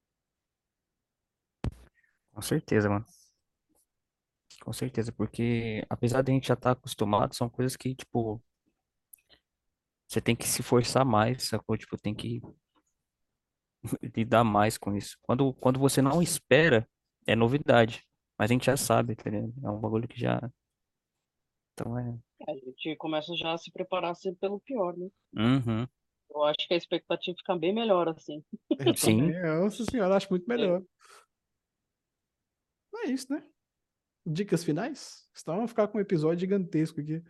Com certeza, mano. Com certeza, porque apesar de a gente já estar acostumado, são coisas que, tipo, você tem que se forçar mais, sacou? Tipo, tem que lidar mais com isso. Quando, quando você não espera, é novidade. Mas a gente já sabe, tá ligado? É um bagulho que já. Então é. A gente começa já a se preparar sempre pelo pior, né? Uhum. Eu acho que a expectativa fica bem melhor assim. Eu também, Sim, nossa senhora, acho muito É, melhor. É isso, né? Dicas finais? Senão vamos ficar com um episódio gigantesco aqui.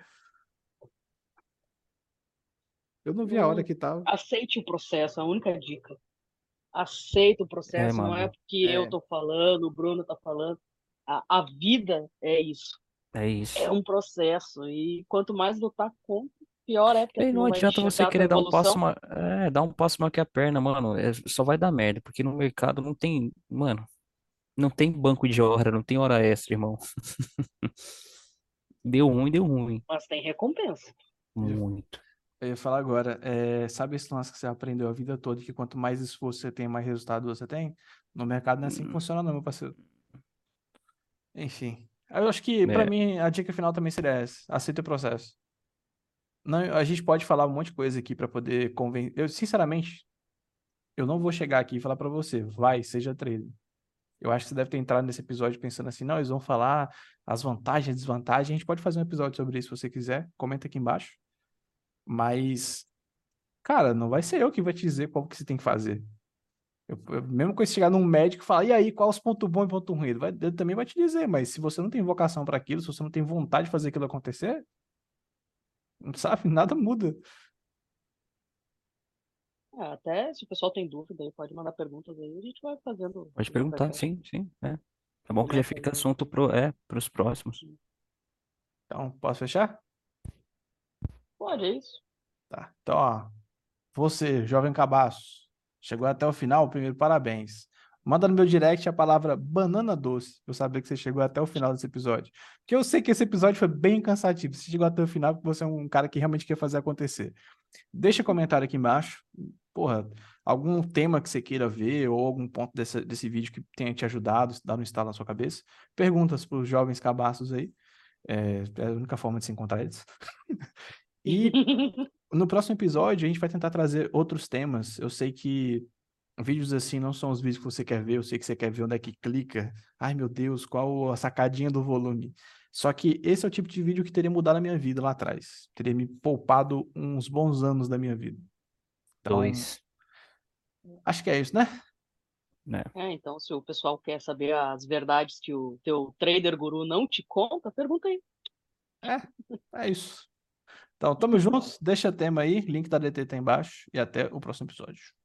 Eu não vi a hora não que tava. aceite o processo, a única dica. Aceita o é, processo, não é mano. porque eu É, tô falando, o Bruno tá falando. A, a vida é isso. É É isso. um processo. E quanto mais lutar contra, pior é, porque E tu não não vai adianta você enxergar a tua querer dar um passo, evolução. ma... é, dar um passo maior que a perna, mano. É, só vai dar merda, porque no mercado não tem, mano, não tem banco de hora, não tem hora extra, irmão. Deu ruim, deu ruim. Mas tem recompensa. eu Muito. eu ia falar agora. É, sabe esse lance que você aprendeu a vida toda, que quanto mais esforço você tem, mais resultado você tem? No mercado não é assim que Hum, funciona, não, meu parceiro. Enfim. Eu acho que, pra É, mim, a dica final também seria essa. Aceita o processo. Não, a gente pode falar um monte de coisa aqui pra poder convencer. Eu, sinceramente, eu não vou chegar aqui e falar pra você, vai, seja trader. Eu acho que você deve ter entrado nesse episódio pensando assim, não, eles vão falar as vantagens e desvantagens. A gente pode fazer um episódio sobre isso se você quiser. Comenta aqui embaixo. Mas, cara, não vai ser eu que vai te dizer qual que você tem que fazer. Eu, eu- mesmo que você chegar num médico e falar, e aí, quais os pontos bons e pontos ruins? Ele, vai, ele também vai te dizer, mas se você não tem vocação para aquilo, se você não tem vontade de fazer aquilo acontecer, não sabe, nada muda. É, até se o pessoal tem dúvida aí, pode mandar perguntas aí, a gente vai fazendo pode no perguntar, Hypercast. sim, sim. É, é bom que já Começa fica aí. assunto pro, é, pros próximos. Então, posso fechar? Pode, é isso. Tá. Então, ó, você, jovem cabaço, chegou até o final, primeiro, parabéns. Manda no meu direct a palavra banana doce, pra eu saber que você chegou até o final desse episódio. Porque eu sei que esse episódio foi bem cansativo. Você chegou até o final porque você é um cara que realmente quer fazer acontecer. Deixa comentário aqui embaixo. Porra, algum tema que você queira ver ou algum ponto desse, desse vídeo que tenha te ajudado, dar um estalo na sua cabeça. Perguntas para os jovens cabaços aí. É, é a única forma de se encontrar eles. E no próximo episódio, a gente vai tentar trazer outros temas. Eu sei que vídeos assim não são os vídeos que você quer ver. Eu sei que você quer ver onde é que clica. Ai, meu Deus, qual a sacadinha do volume. Só que esse é o tipo de vídeo que teria mudado a minha vida lá atrás. Teria me poupado uns bons anos da minha vida. Então, Dois, acho que é isso, né? né? É, então, se o pessoal quer saber as verdades que o teu trader guru não te conta, pergunta aí. É, é isso. Então, tamo juntos. Deixa tema aí. Link da D T tá embaixo. E até o próximo episódio.